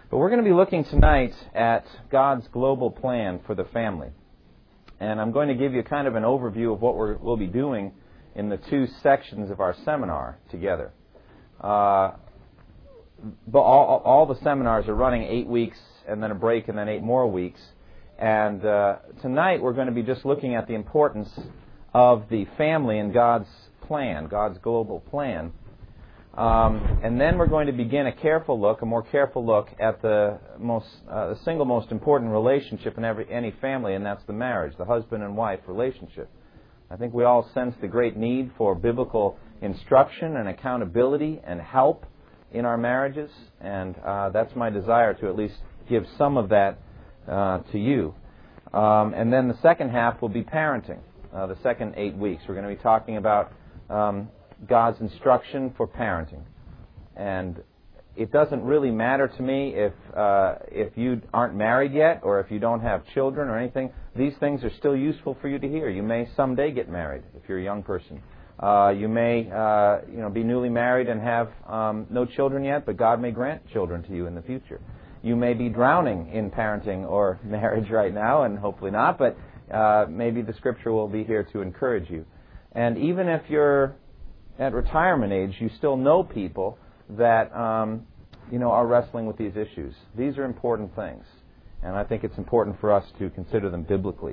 But we're going to be looking tonight at God's global plan for the family. And I'm going to give you kind of an overview of what we'll be doing in the two sections of our seminar together. But all the seminars are running 8 weeks and then a break and then 8 more weeks. And tonight we're going to be just looking at the importance of the family and God's plan, God's global plan. And then we're going to begin a more careful look at the single most important relationship in any family, and that's the marriage, the husband and wife relationship. I think we all sense the great need for biblical instruction and accountability and help in our marriages, and that's my desire to at least give some of that to you. And then the second half will be parenting. The second 8 weeks, we're going to be talking about God's instruction for parenting. And it doesn't really matter to me if you aren't married yet or if you don't have children or anything. These things are still useful for you to hear. You may someday get married if you're a young person. You may be newly married and have no children yet, but God may grant children to you in the future. You may be drowning in parenting or marriage right now, and hopefully not, but maybe the Scripture will be here to encourage you. And even if you're at retirement age, you still know people that are wrestling with these issues. These are important things, and I think it's important for us to consider them biblically.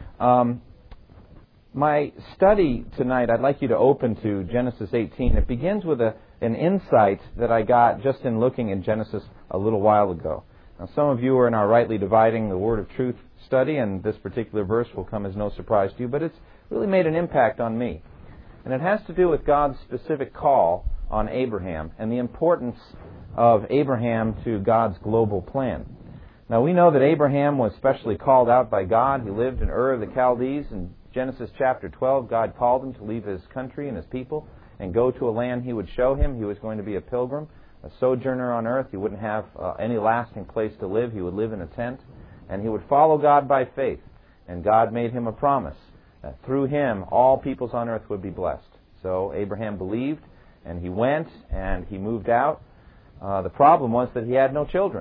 My study tonight, I'd like you to open to Genesis 18. It begins with an insight that I got just in looking in Genesis a little while ago. Now, some of you are in our Rightly Dividing the Word of Truth study, and this particular verse will come as no surprise to you, but it's really made an impact on me. And it has to do with God's specific call on Abraham and the importance of Abraham to God's global plan. Now, we know that Abraham was specially called out by God. He lived in Ur of the Chaldees. In Genesis chapter 12, God called him to leave his country and his people and go to a land he would show him. He was going to be a pilgrim, a sojourner on earth. He wouldn't have any lasting place to live. He would live in a tent, and he would follow God by faith. And God made him a promise that through him all peoples on earth would be blessed. So Abraham believed, and he went, and he moved out. The problem was that he had no children.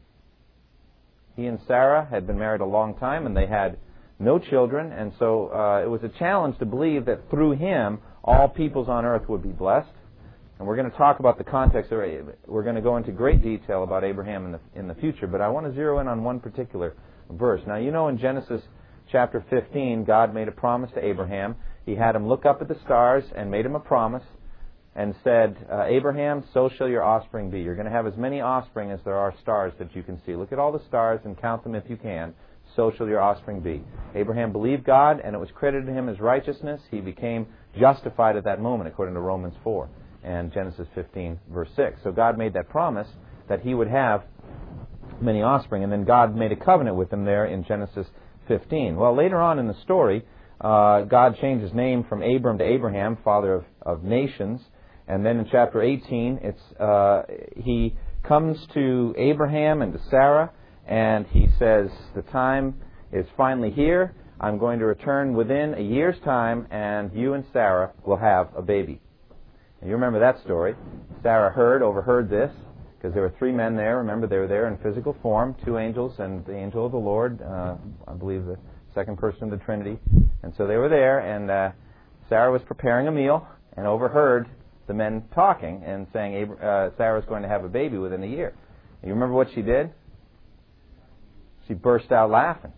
He and Sarah had been married a long time, and they had no children, and so it was a challenge to believe that through him all peoples on earth would be blessed. And we're going to talk about the context. We're going to go into great detail about Abraham in the future, but I want to zero in on one particular verse. Now, you know in Genesis chapter 15, God made a promise to Abraham. He had him look up at the stars and made him a promise and said, Abraham, so shall your offspring be. You're going to have as many offspring as there are stars that you can see. Look at all the stars and count them if you can. So shall your offspring be. Abraham believed God, and it was credited to him as righteousness. He became justified at that moment, according to Romans 4 and Genesis 15, verse 6. So God made that promise that he would have many offspring, and then God made a covenant with him there in Genesis 15. Well, later on in the story, God changed his name from Abram to Abraham, father of nations. And then in chapter 18, he comes to Abraham and to Sarah, and he says, the time is finally here. I'm going to return within a year's time, and you and Sarah will have a baby. And you remember that story. Sarah overheard this, because there were 3 men there. Remember, they were there in physical form, 2 angels and the angel of the Lord, I believe the second person of the Trinity. And so they were there, and Sarah was preparing a meal and overheard the men talking and saying Sarah's going to have a baby within a year. And you remember what she did? She burst out laughing.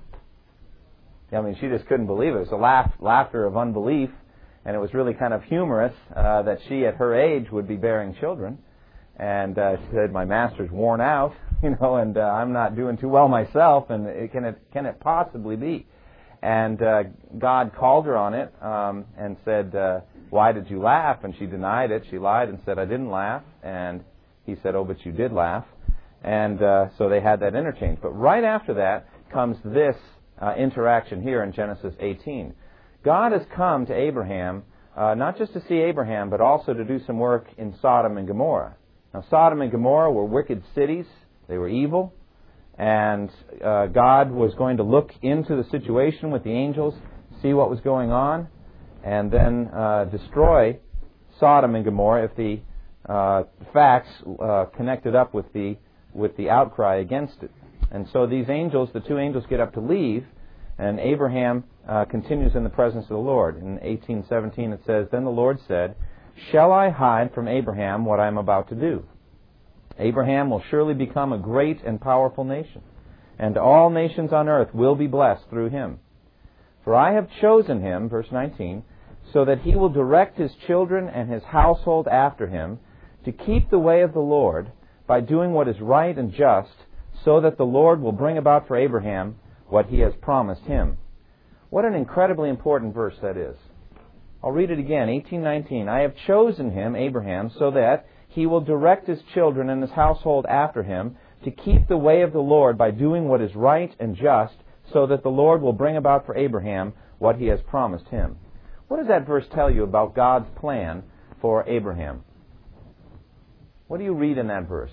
I mean, she just couldn't believe it. It was a laughter of unbelief, and it was really kind of humorous that she, at her age, would be bearing children. And she said, my master's worn out, and I'm not doing too well myself, and can it possibly be? And God called her on it and said, why did you laugh? And she denied it. She lied and said, I didn't laugh. And he said, oh, but you did laugh. And so they had that interchange. But right after that comes this interaction here in Genesis 18. God has come to Abraham, not just to see Abraham, but also to do some work in Sodom and Gomorrah. Now, Sodom and Gomorrah were wicked cities. They were evil. And God was going to look into the situation with the angels, see what was going on, and then destroy Sodom and Gomorrah if the facts connected up with the with the outcry against it. And so these angels, the two angels, get up to leave, and Abraham continues in the presence of the Lord. In 18:17 it says, "Then the Lord said, 'Shall I hide from Abraham what I am about to do? Abraham will surely become a great and powerful nation, and all nations on earth will be blessed through him. For I have chosen him,'" verse 19, "'so that he will direct his children and his household after him to keep the way of the Lord by doing what is right and just, so that the Lord will bring about for Abraham what he has promised him.'" What an incredibly important verse that is. I'll read it again, 18:19. "I have chosen him," Abraham, "so that he will direct his children and his household after him to keep the way of the Lord by doing what is right and just, so that the Lord will bring about for Abraham what he has promised him." What does that verse tell you about God's plan for Abraham? What do you read in that verse?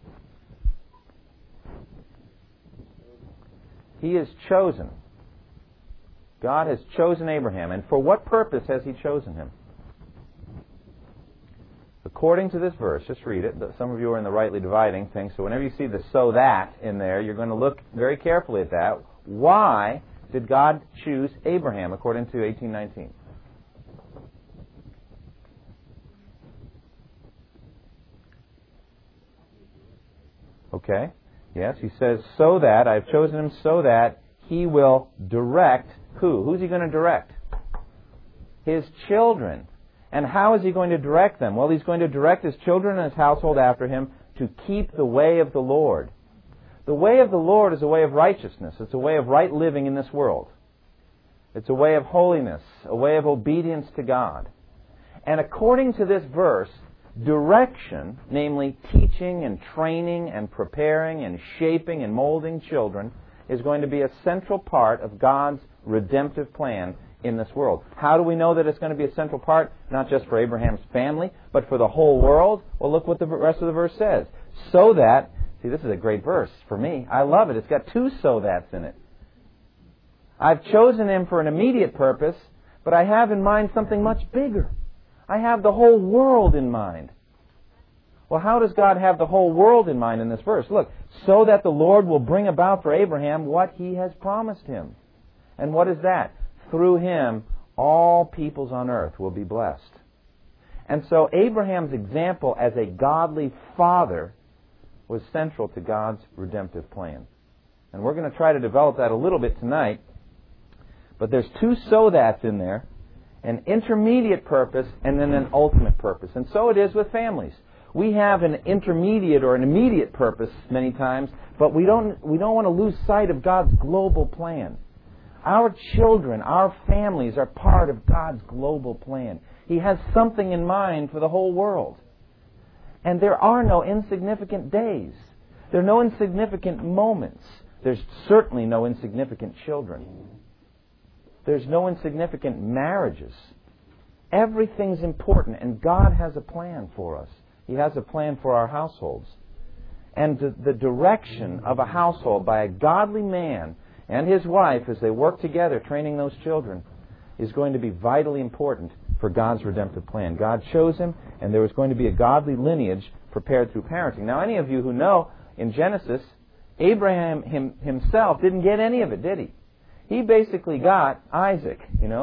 He is chosen. God has chosen Abraham. And for what purpose has he chosen him? According to this verse, just read it. Some of you are in the rightly dividing thing, so whenever you see the "so that" in there, you're going to look very carefully at that. Why did God choose Abraham, according to 18:19? Okay. Yes, he says, "So that," I've chosen him so that he will direct who? Who's he going to direct? His children. And how is he going to direct them? Well, he's going to direct his children and his household after him to keep the way of the Lord. The way of the Lord is a way of righteousness. It's a way of right living in this world. It's a way of holiness, a way of obedience to God. And according to this verse, direction, namely teaching and training and preparing and shaping and molding children, is going to be a central part of God's redemptive plan in this world. How do we know that it's going to be a central part? Not just for Abraham's family, but for the whole world? Well, look what the rest of the verse says. "So that," see, this is a great verse for me. I love it. It's got two "so that's" in it. "I've chosen him for an immediate purpose, but I have in mind something much bigger. I have the whole world in mind." Well, how does God have the whole world in mind in this verse? Look, "so that the Lord will bring about for Abraham what he has promised him." And what is that? Through him, all peoples on earth will be blessed. And so Abraham's example as a godly father was central to God's redemptive plan. And we're going to try to develop that a little bit tonight. But there's two "so that's" in there, an intermediate purpose and then an ultimate purpose. And so it is with families. We have an intermediate or an immediate purpose many times, but we don't want to lose sight of God's global plan. Our children, our families are part of God's global plan. He has something in mind for the whole world. And there are no insignificant days. There are no insignificant moments. There's certainly no insignificant children. There's no insignificant marriages. Everything's important, and God has a plan for us. He has a plan for our households. And the direction of a household by a godly man and his wife as they work together training those children is going to be vitally important for God's redemptive plan. God chose him, and there was going to be a godly lineage prepared through parenting. Now, any of you who know, in Genesis, Abraham himself didn't get any of it, did he? He basically got Isaac,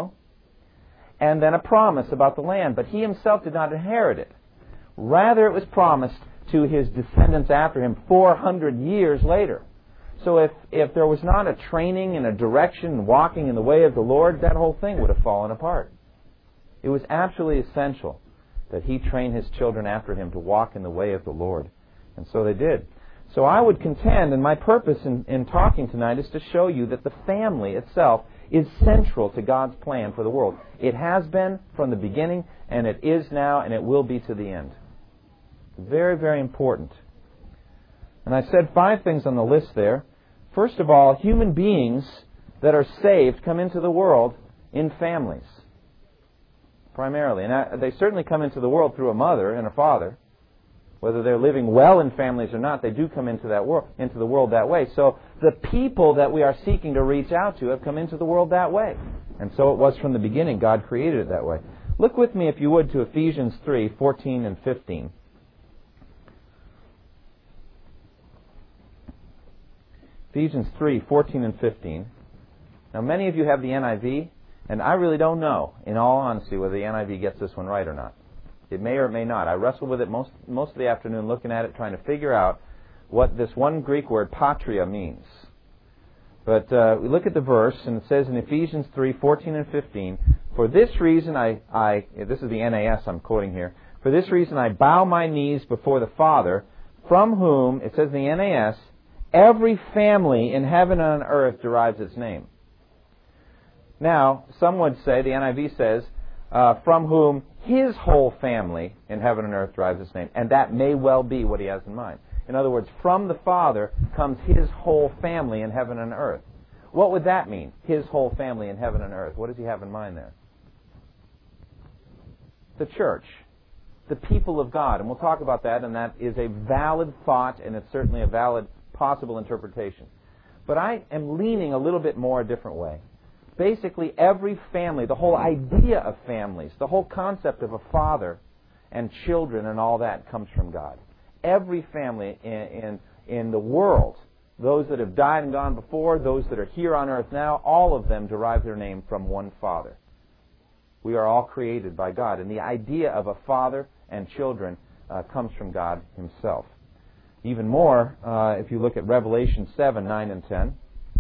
and then a promise about the land, but he himself did not inherit it. Rather, it was promised to his descendants after him 400 years later. So if there was not a training and a direction and walking in the way of the Lord, that whole thing would have fallen apart. It was absolutely essential that he train his children after him to walk in the way of the Lord. And so they did. So I would contend, and my purpose in talking tonight is to show you that the family itself is central to God's plan for the world. It has been from the beginning, and it is now, and it will be to the end. Very, very important. And I said 5 things on the list there. First of all, human beings that are saved come into the world in families, primarily. And they certainly come into the world through a mother and a father. Whether they're living well in families or not, they do come into the world that way. So the people that we are seeking to reach out to have come into the world that way. And so it was from the beginning. God created it that way. Look with me, if you would, to Ephesians 3:14 and 15. Ephesians 3:14 and 15. Now, many of you have the NIV, and I really don't know, in all honesty, whether the NIV gets this one right or not. It may or it may not. I wrestled with it most of the afternoon, looking at it, trying to figure out what this one Greek word, patria, means. But we look at the verse, and it says in Ephesians 3:14 and 15, "For this reason this is the NAS I'm quoting here, for this reason I bow my knees before the Father, from whom," it says in the NAS, "every family in heaven and on earth derives its name." Now, some would say, the NIV says, from whom His whole family in heaven and earth derives its name. And that may well be what he has in mind. In other words, from the Father comes His whole family in heaven and earth. What would that mean, His whole family in heaven and earth? What does He have in mind there? The church. The people of God. And we'll talk about that, and that is a valid thought, and it's certainly a valid possible interpretation. But I am leaning a little bit more a different way. Basically, every family, the whole idea of families, the whole concept of a father and children and all that comes from God. Every family in the world, those that have died and gone before, those that are here on earth now, all of them derive their name from one Father. We are all created by God, and the idea of a father and children comes from God Himself. Even more, if you look at Revelation 7:9 and 10,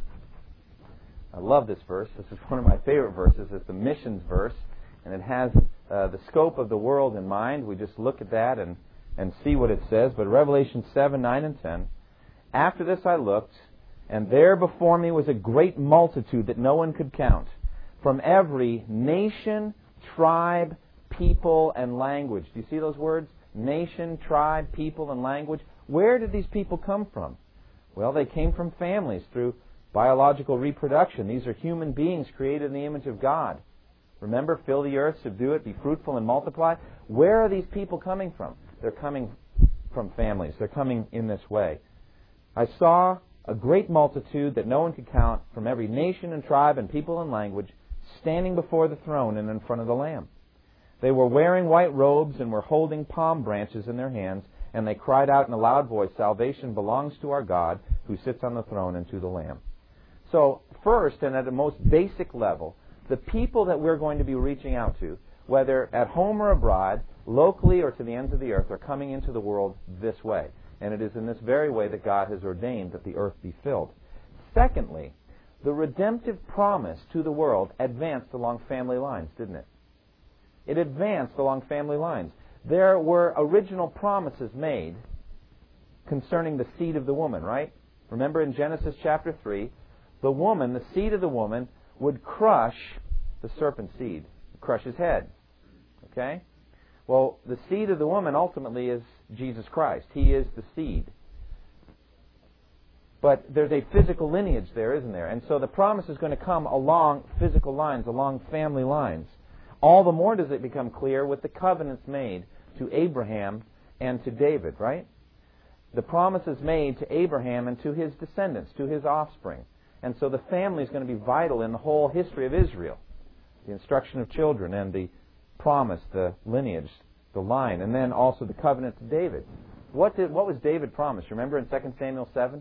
I love this verse. This is one of my favorite verses. It's the missions verse, and it has the scope of the world in mind. We just look at that and see what it says. But Revelation 7:9 and 10, "After this I looked, and there before me was a great multitude that no one could count, from every nation, tribe, people, and language." Do you see those words? Nation, tribe, people, and language. Where did these people come from? Well, they came from families through biological reproduction. These are human beings created in the image of God. Remember, fill the earth, subdue it, be fruitful, and multiply. Where are these people coming from? They're coming from families. They're coming in this way. "I saw a great multitude that no one could count, from every nation and tribe and people and language, standing before the throne and in front of the Lamb. They were wearing white robes and were holding palm branches in their hands, and they cried out in a loud voice, 'Salvation belongs to our God, who sits on the throne, and to the Lamb.'" So, first, and at a most basic level, the people that we're going to be reaching out to, whether at home or abroad, locally or to the ends of the earth, are coming into the world this way. And it is in this very way that God has ordained that the earth be filled. Secondly, the redemptive promise to the world advanced along family lines, didn't it? It advanced along family lines. There were original promises made concerning the seed of the woman, right? Remember in Genesis chapter 3, the woman, the seed of the woman, would crush the serpent's seed, crush his head. Okay? Well, the seed of the woman ultimately is Jesus Christ. He is the seed. But there's a physical lineage there, isn't there? And so the promise is going to come along physical lines, along family lines. All the more does it become clear with the covenants made to Abraham and to David, right? The promise is made to Abraham and to his descendants, to his offspring. And so the family is going to be vital in the whole history of Israel. The instruction of children and the promise, the lineage, the line, and then also the covenant to David. What was David promised? Remember in 2 Samuel 7?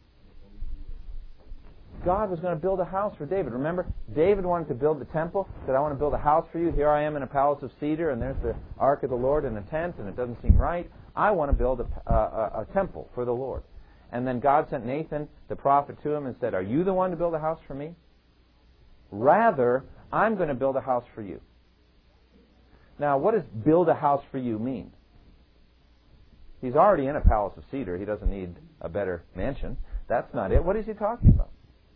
God was going to build a house for David. Remember, David wanted to build the temple. Said, "I want to build a house for you. Here I am in a palace of cedar, and there's the ark of the Lord in a tent, and it doesn't seem right. I want to build a temple for the Lord." And then God sent Nathan, the prophet, to him and said, "Are you the one to build a house for me? Rather, I'm going to build a house for you." Now, what does build a house for you mean? He's already in a palace of cedar. He doesn't need a better mansion. That's not it. What is he talking about?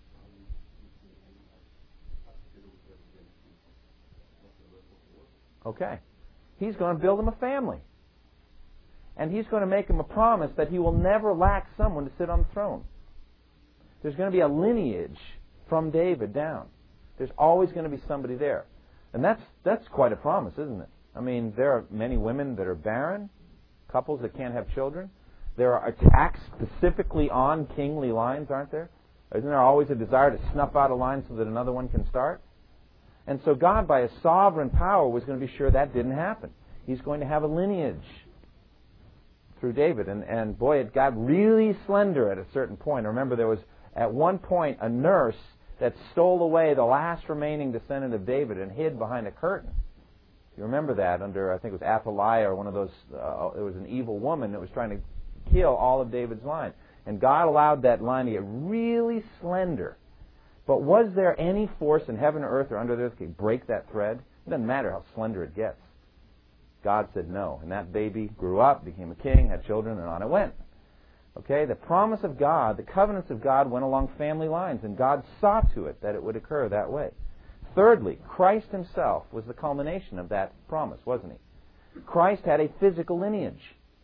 Okay. He's going to build him a family. And he's going to make him a promise that he will never lack someone to sit on the throne. There's going to be a lineage from David down. There's always going to be somebody there. And that's quite a promise, isn't it? I mean, there are many women that are barren, couples that can't have children. There are attacks specifically on kingly lines, aren't there? Isn't there always a desire to snuff out a line so that another one can start? And so God, by His sovereign power, was going to be sure that didn't happen. He's going to have a lineage through David. And boy, it got really slender at a certain point. I remember there was At one point, a nurse that stole away the last remaining descendant of David and hid behind a curtain. You remember that under, I think it was Athaliah or one of those, it was an evil woman that was trying to kill all of David's line. And God allowed that line to get really slender. But was there any force in heaven or earth or under the earth that could break that thread? It doesn't matter how slender it gets. God said no. And that baby grew up, became a king, had children, and on it went. Okay, the promise of God, the covenants of God went along family lines, and God saw to it that it would occur that way. Thirdly, Christ himself was the culmination of that promise, wasn't he? Christ had a physical lineage.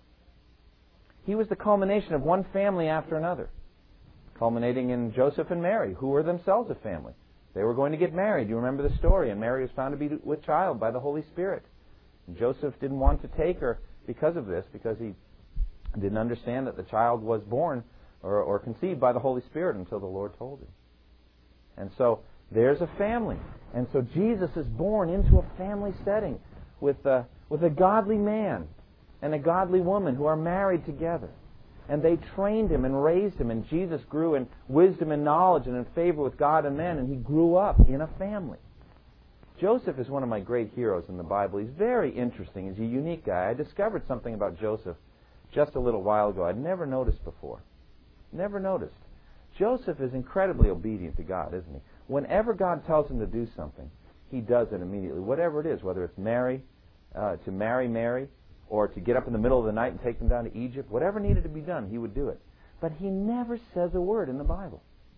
He was the culmination of one family after another, culminating in Joseph and Mary, who were themselves a family. They were going to get married. You remember the story, and Mary was found to be with child by the Holy Spirit. And Joseph didn't want to take her because of this, because he didn't understand that the child was born or conceived by the Holy Spirit until the Lord told him. And so there's a family. And so Jesus is born into a family setting with a godly man and a godly woman who are married together. And they trained him and raised him, and Jesus grew in wisdom and knowledge and in favor with God and men, and he grew up in a family. Joseph is one of my great heroes in the Bible. He's very interesting. He's a unique guy. I discovered something about Joseph just a little while ago I'd never noticed before. Never noticed. Joseph is incredibly obedient to God, isn't he? Whenever God tells him to do something, he does it immediately. Whatever it is, whether it's to marry Mary, or to get up in the middle of the night and take them down to Egypt, whatever needed to be done, he would do it. But he never says a word in the Bible.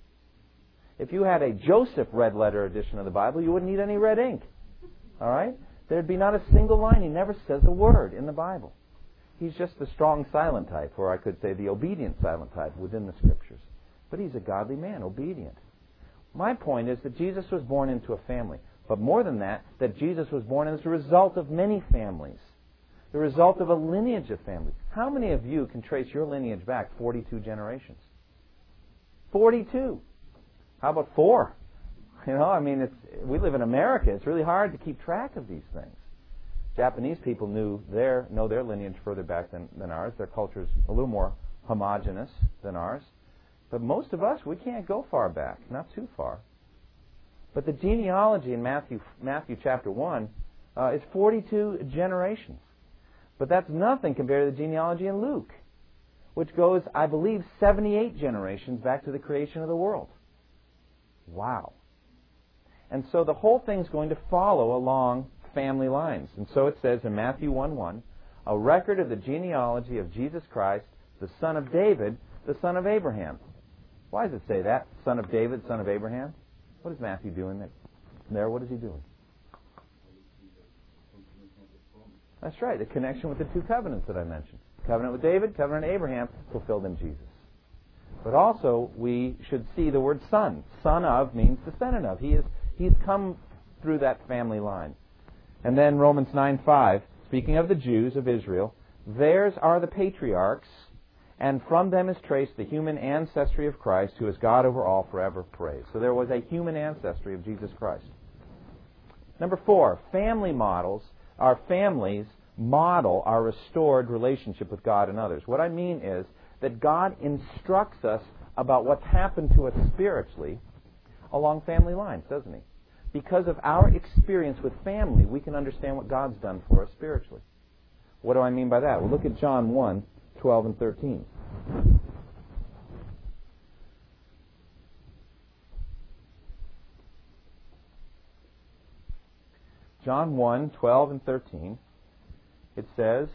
If you had a Joseph red letter edition of the Bible, you wouldn't need any red ink. All right? There'd be not a single line. He never says a word in the Bible. He's just the strong silent type, or I could say the obedient silent type within the Scriptures. But he's a godly man, obedient. My point is that Jesus was born into a family. But more than that Jesus was born as a result of many families. The result of a lineage of families. How many of you can trace your lineage back 42 generations? 42. How about 4? You know, I mean, we live in America. It's really hard to keep track of these things. Japanese people know their lineage further back than ours. Their culture is a little more homogeneous than ours. But most of us, we can't go far back, not too far. But the genealogy in Matthew chapter 1 is 42 generations. But that's nothing compared to the genealogy in Luke, which goes, I believe, 78 generations back to the creation of the world. Wow. And so the whole thing's going to follow along family lines. And so it says in Matthew 1:1, a record of the genealogy of Jesus Christ, the son of David, the son of Abraham. Why does it say that? Son of David, son of Abraham? What is Matthew doing there? What is he doing? That's right, the connection with the two covenants that I mentioned. Covenant with David, covenant with Abraham, fulfilled in Jesus. But also, we should see the word son. Son of means descendant of. He's come through that family line. And then Romans 9:5, speaking of the Jews of Israel, theirs are the patriarchs, and from them is traced the human ancestry of Christ, who is God over all, forever praised. So there was a human ancestry of Jesus Christ. Number 4, family models. Our families model our restored relationship with God and others. What I mean is that God instructs us about what's happened to us spiritually along family lines, doesn't he? Because of our experience with family, we can understand what God's done for us spiritually. What do I mean by that? Well, look at John 1:12 and 13. John 1:12 and 13, it says,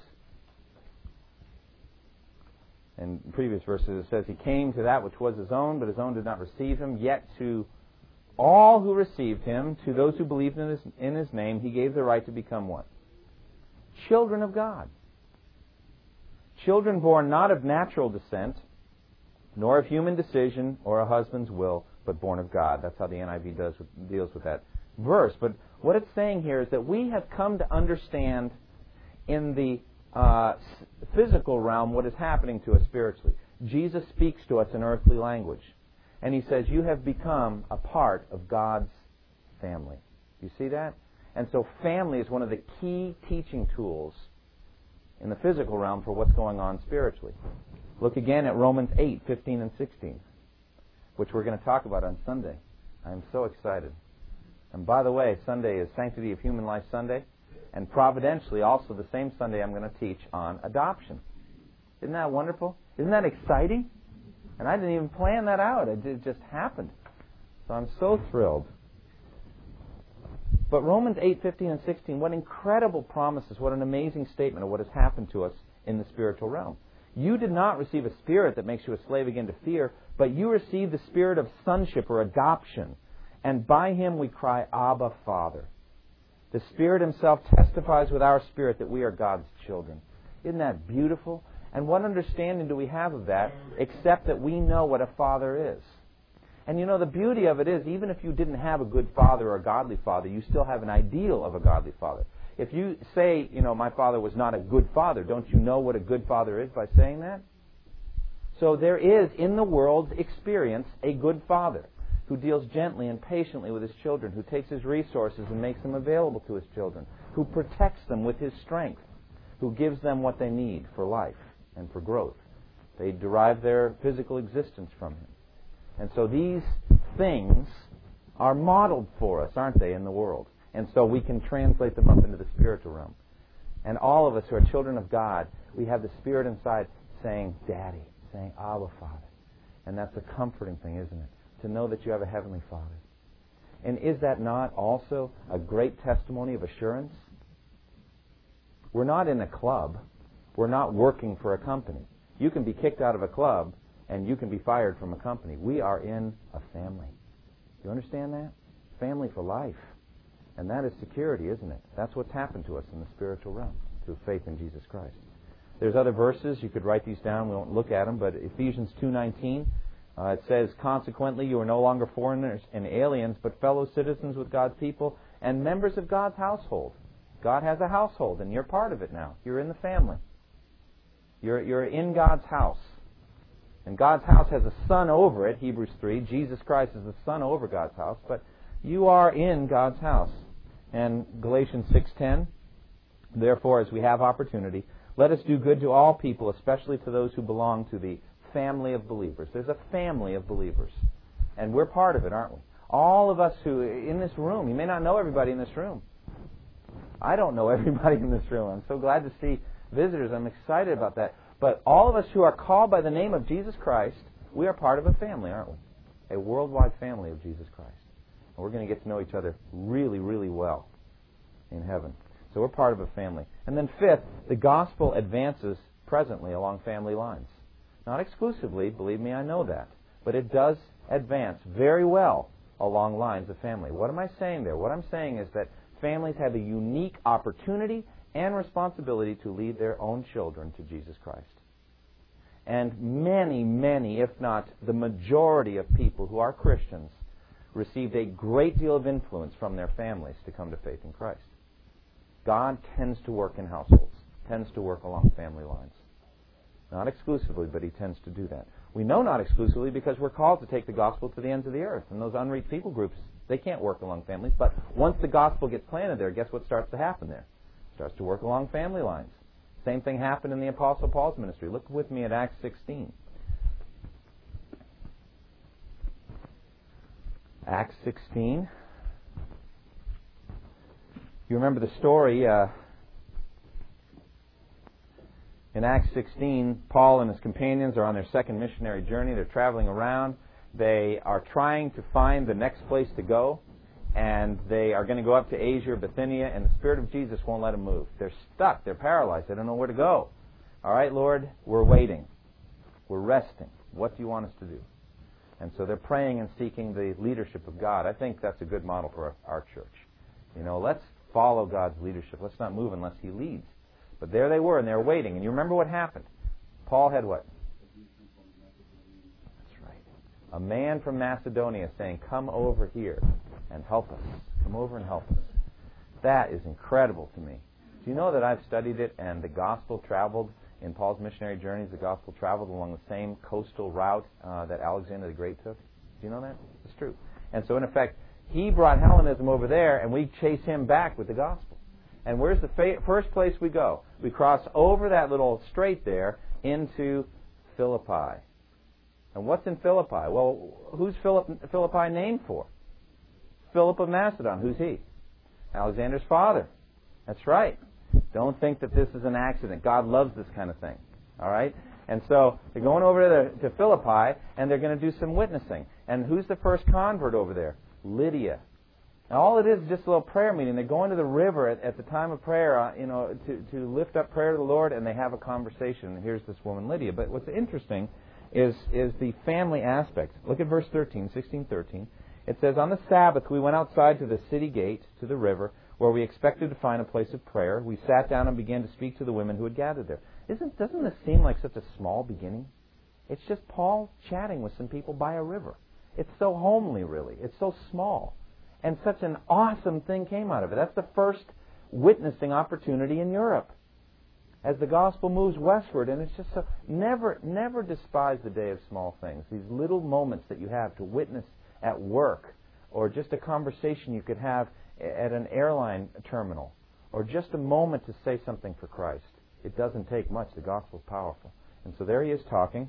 in previous verses it says, he came to that which was his own, but his own did not receive him. Yet to all who received him, to those who believed in his name, he gave the right to become what? Children of God. Children born not of natural descent, nor of human decision or a husband's will, but born of God. That's how the NIV deals with that verse. But what it's saying here is that we have come to understand in the physical realm what is happening to us spiritually. Jesus speaks to us in earthly language. And he says, you have become a part of God's family. You see that? And so family is one of the key teaching tools in the physical realm for what's going on spiritually. Look again at Romans 8:15 and 16. which we're going to talk about on Sunday. I'm so excited. And by the way, Sunday is Sanctity of Human Life Sunday, and providentially also the same Sunday I'm going to teach on adoption. Isn't that wonderful? Isn't that exciting? And I didn't even plan that out. It just happened. So I'm so thrilled. But Romans 8:15 and 16, what incredible promises, what an amazing statement of what has happened to us in the spiritual realm. You did not receive a spirit that makes you a slave again to fear, but you received the spirit of sonship or adoption. And by him we cry, Abba, Father. The Spirit himself testifies with our spirit that we are God's children. Isn't that beautiful? And what understanding do we have of that except that we know what a father is? And you know, the beauty of it is, even if you didn't have a good father or a godly father, you still have an ideal of a godly father. If you say, you know, my father was not a good father, don't you know what a good father is by saying that? So there is, in the world's experience, a good father who deals gently and patiently with his children, who takes his resources and makes them available to his children, who protects them with his strength, who gives them what they need for life and for growth. They derive their physical existence from him. And so these things are modeled for us, aren't they, in the world? And so we can translate them up into the spiritual realm. And all of us who are children of God, we have the Spirit inside saying, Daddy, saying, Abba, Father. And that's a comforting thing, isn't it? To know that you have a Heavenly Father. And is that not also a great testimony of assurance? We're not in a club. We're not working for a company. You can be kicked out of a club and you can be fired from a company. We are in a family. You understand that? Family for life. And that is security, isn't it? That's what's happened to us in the spiritual realm through faith in Jesus Christ. There's other verses. You could write these down. We won't look at them. But Ephesians 2:19, it says, consequently, you are no longer foreigners and aliens, but fellow citizens with God's people and members of God's household. God has a household, and you're part of it now. You're in the family. You're in God's house. And God's house has a son over it, Hebrews 3. Jesus Christ is the son over God's house, but you are in God's house. And Galatians 6:10, therefore, as we have opportunity, let us do good to all people, especially to those who belong to the family of believers. There's a family of believers. And we're part of it, aren't we? All of us who, in this room, you may not know everybody in this room. I don't know everybody in this room. I'm so glad to see visitors. I'm excited about that. But all of us who are called by the name of Jesus Christ, we are part of a family, aren't we? A worldwide family of Jesus Christ. And we're going to get to know each other really, really well in heaven. So we're part of a family. And then fifth, the gospel advances presently along family lines. Not exclusively, believe me, I know that. But it does advance very well along lines of family. What am I saying there? What I'm saying is that families have a unique opportunity and responsibility to lead their own children to Jesus Christ. And many, many, if not the majority of people who are Christians, received a great deal of influence from their families to come to faith in Christ. God tends to work in households, tends to work along family lines. Not exclusively, but he tends to do that. We know not exclusively because we're called to take the gospel to the ends of the earth. And those unreached people groups, they can't work along families. But once the gospel gets planted there, guess what starts to happen there? It starts to work along family lines. Same thing happened in the Apostle Paul's ministry. Look with me at Acts 16. Acts 16. You remember the story. In Acts 16, Paul and his companions are on their second missionary journey. They're traveling around. They are trying to find the next place to go. And they are going to go up to Asia or Bithynia, and the Spirit of Jesus won't let them move. They're stuck. They're paralyzed. They don't know where to go. All right, Lord, we're waiting. We're resting. What do you want us to do? And so they're praying and seeking the leadership of God. I think that's a good model for our church. You know, let's follow God's leadership. Let's not move unless he leads. But there they were, and they were waiting. And you remember what happened? Paul had what? That's right. A man from Macedonia saying, come over here and help us. Come over and help us. That is incredible to me. Do you know that I've studied it, and the gospel traveled in Paul's missionary journeys, the gospel traveled along the same coastal route that Alexander the Great took? Do you know that? It's true. And so, in effect, he brought Hellenism over there, and we chase him back with the gospel. And where's the first place we go? We cross over that little strait there into Philippi. And what's in Philippi? Well, who's Philippi named for? Philip of Macedon. Who's he? Alexander's father. That's right. Don't think that this is an accident. God loves this kind of thing. All right? And so they're going over to Philippi, and they're going to do some witnessing. And who's the first convert over there? Lydia. Now, all it is just a little prayer meeting. They go into the river at the time of prayer, to lift up prayer to the Lord, and they have a conversation. And here's this woman, Lydia. But what's interesting is the family aspect. Look at verse 16:13. It says, "On the Sabbath we went outside to the city gate, to the river, where we expected to find a place of prayer. We sat down and began to speak to the women who had gathered there." Doesn't this seem like such a small beginning? It's just Paul chatting with some people by a river. It's so homely, really. It's so small. And such an awesome thing came out of it. That's the first witnessing opportunity in Europe as the gospel moves westward. And it's just so... Never despise the day of small things. These little moments that you have to witness at work, or just a conversation you could have at an airline terminal, or just a moment to say something for Christ. It doesn't take much. The gospel's powerful. And so there he is talking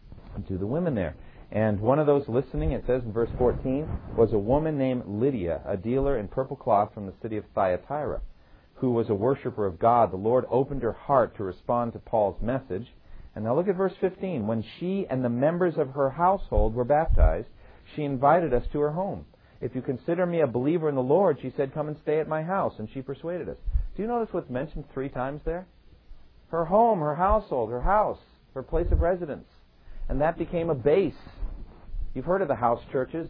to the women there. And one of those listening, it says in verse 14, was a woman named Lydia, a dealer in purple cloth from the city of Thyatira, who was a worshiper of God. The Lord opened her heart to respond to Paul's message. And now look at verse 15. When she and the members of her household were baptized, she invited us to her home. "If you consider me a believer in the Lord," she said, "come and stay at my house." And she persuaded us. Do you notice what's mentioned 3 times there? Her home, her household, her house, her place of residence. And that became a base. You've heard of the house churches.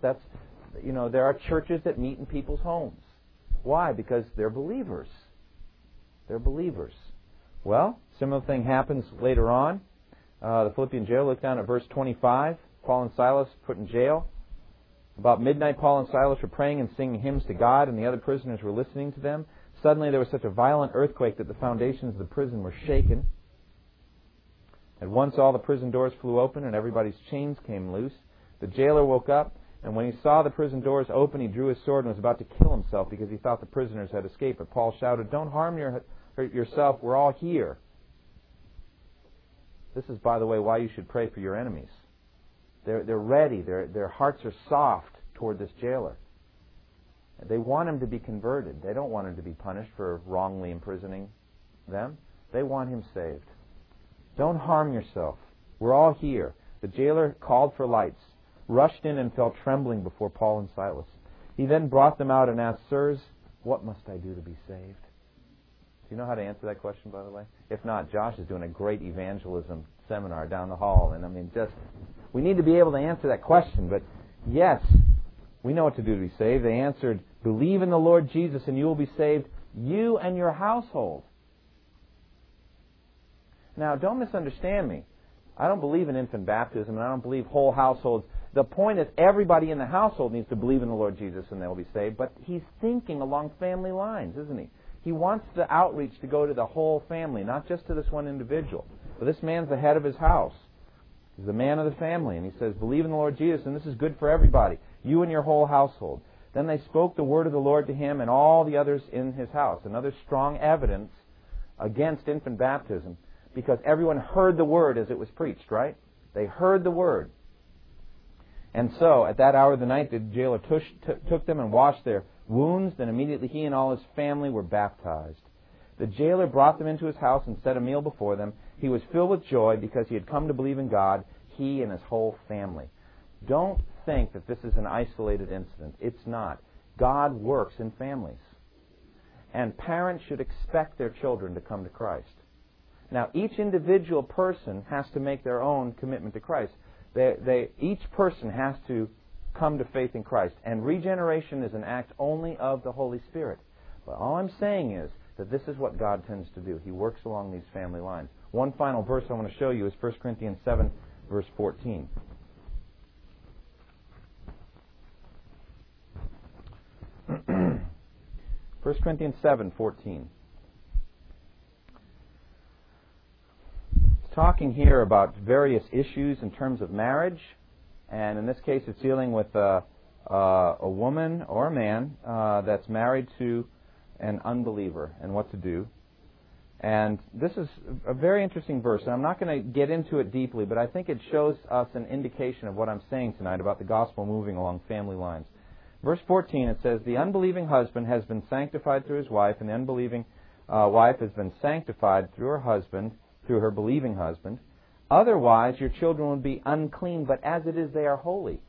There are churches that meet in people's homes. Why? Because they're believers. They're believers. Well, similar thing happens later on. The Philippian jail, look down at verse 25. Paul and Silas put in jail. About midnight, Paul and Silas were praying and singing hymns to God, and the other prisoners were listening to them. Suddenly there was such a violent earthquake that the foundations of the prison were shaken. At once all the prison doors flew open, and everybody's chains came loose. The jailer woke up, and when he saw the prison doors open, he drew his sword and was about to kill himself because he thought the prisoners had escaped. But Paul shouted, "Don't harm yourself. We're all here." This is, by the way, why you should pray for your enemies. They're ready. Their hearts are soft toward this jailer. They want him to be converted. They don't want him to be punished for wrongly imprisoning them. They want him saved. Don't harm yourself. We're all here. The jailer called for lights, rushed in, and fell trembling before Paul and Silas. He then brought them out and asked, "Sirs, what must I do to be saved?" Do you know how to answer that question, by the way? If not, Josh is doing a great evangelism seminar down the hall. And we need to be able to answer that question. But yes, we know what to do to be saved. They answered, "Believe in the Lord Jesus and you will be saved, you and your household." Now, don't misunderstand me. I don't believe in infant baptism, and I don't believe whole households. The point is everybody in the household needs to believe in the Lord Jesus and they will be saved. But he's thinking along family lines, isn't he? He wants the outreach to go to the whole family, not just to this one individual. But this man's the head of his house. He's the man of the family. And he says, "Believe in the Lord Jesus, and this is good for everybody, you and your whole household." Then they spoke the word of the Lord to him and all the others in his house. Another strong evidence against infant baptism, because everyone heard the word as it was preached, right? They heard the word. And so, at that hour of the night, the jailer took them and washed their wounds. Then immediately he and all his family were baptized. The jailer brought them into his house and set a meal before them. He was filled with joy because he had come to believe in God, he and his whole family. Don't think that this is an isolated incident. It's not. God works in families. And parents should expect their children to come to Christ. Now, each individual person has to make their own commitment to Christ. Each person has to come to faith in Christ. And regeneration is an act only of the Holy Spirit. But all I'm saying is that this is what God tends to do. He works along these family lines. One final verse I want to show you is 1 Corinthians 7, verse 14. First Corinthians 7:14. It's talking here about various issues in terms of marriage, and in this case, it's dealing with a woman or a man that's married to an unbeliever and what to do. And this is a very interesting verse, and I'm not going to get into it deeply, but I think it shows us an indication of what I'm saying tonight about the gospel moving along family lines. Verse 14, it says, "The unbelieving husband has been sanctified through his wife, and the unbelieving wife has been sanctified through her husband, through her believing husband. Otherwise, your children would be unclean, but as it is, they are holy."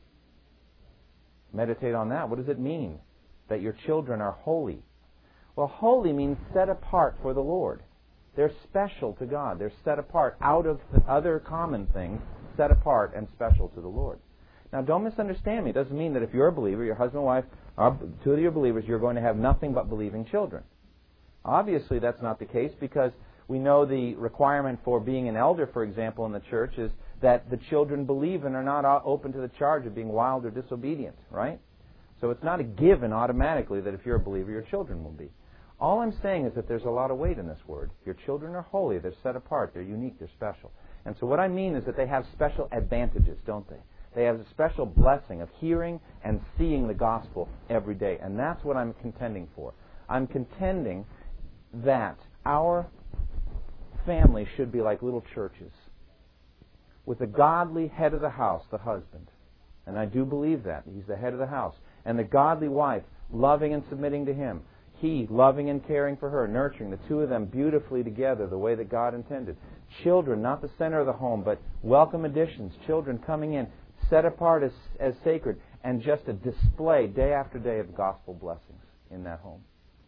Meditate on that. What does it mean that your children are holy? Well, holy means set apart for the Lord. They're special to God. They're set apart out of the other common things, set apart and special to the Lord. Now, don't misunderstand me. It doesn't mean that if you're a believer, your husband and wife are two of your believers, you're going to have nothing but believing children. Obviously, that's not the case, because we know the requirement for being an elder, for example, in the church is that the children believe and are not open to the charge of being wild or disobedient, right? So it's not a given automatically that if you're a believer, your children will be. All I'm saying is that there's a lot of weight in this word. Your children are holy. They're set apart. They're unique. They're special. And so what I mean is that they have special advantages, don't they? They have a special blessing of hearing and seeing the gospel every day. And that's what I'm contending for. I'm contending that our family should be like little churches, with a godly head of the house, the husband. And I do believe that. He's the head of the house. And the godly wife, loving and submitting to him. He loving and caring for her, nurturing the two of them beautifully together the way that God intended. Children, not the center of the home, but welcome additions. Children coming in, set apart as sacred, and just a display day after day of gospel blessings in that home.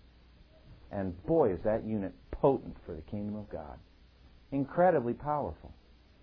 And boy, is that unit potent for the kingdom of God. Incredibly powerful.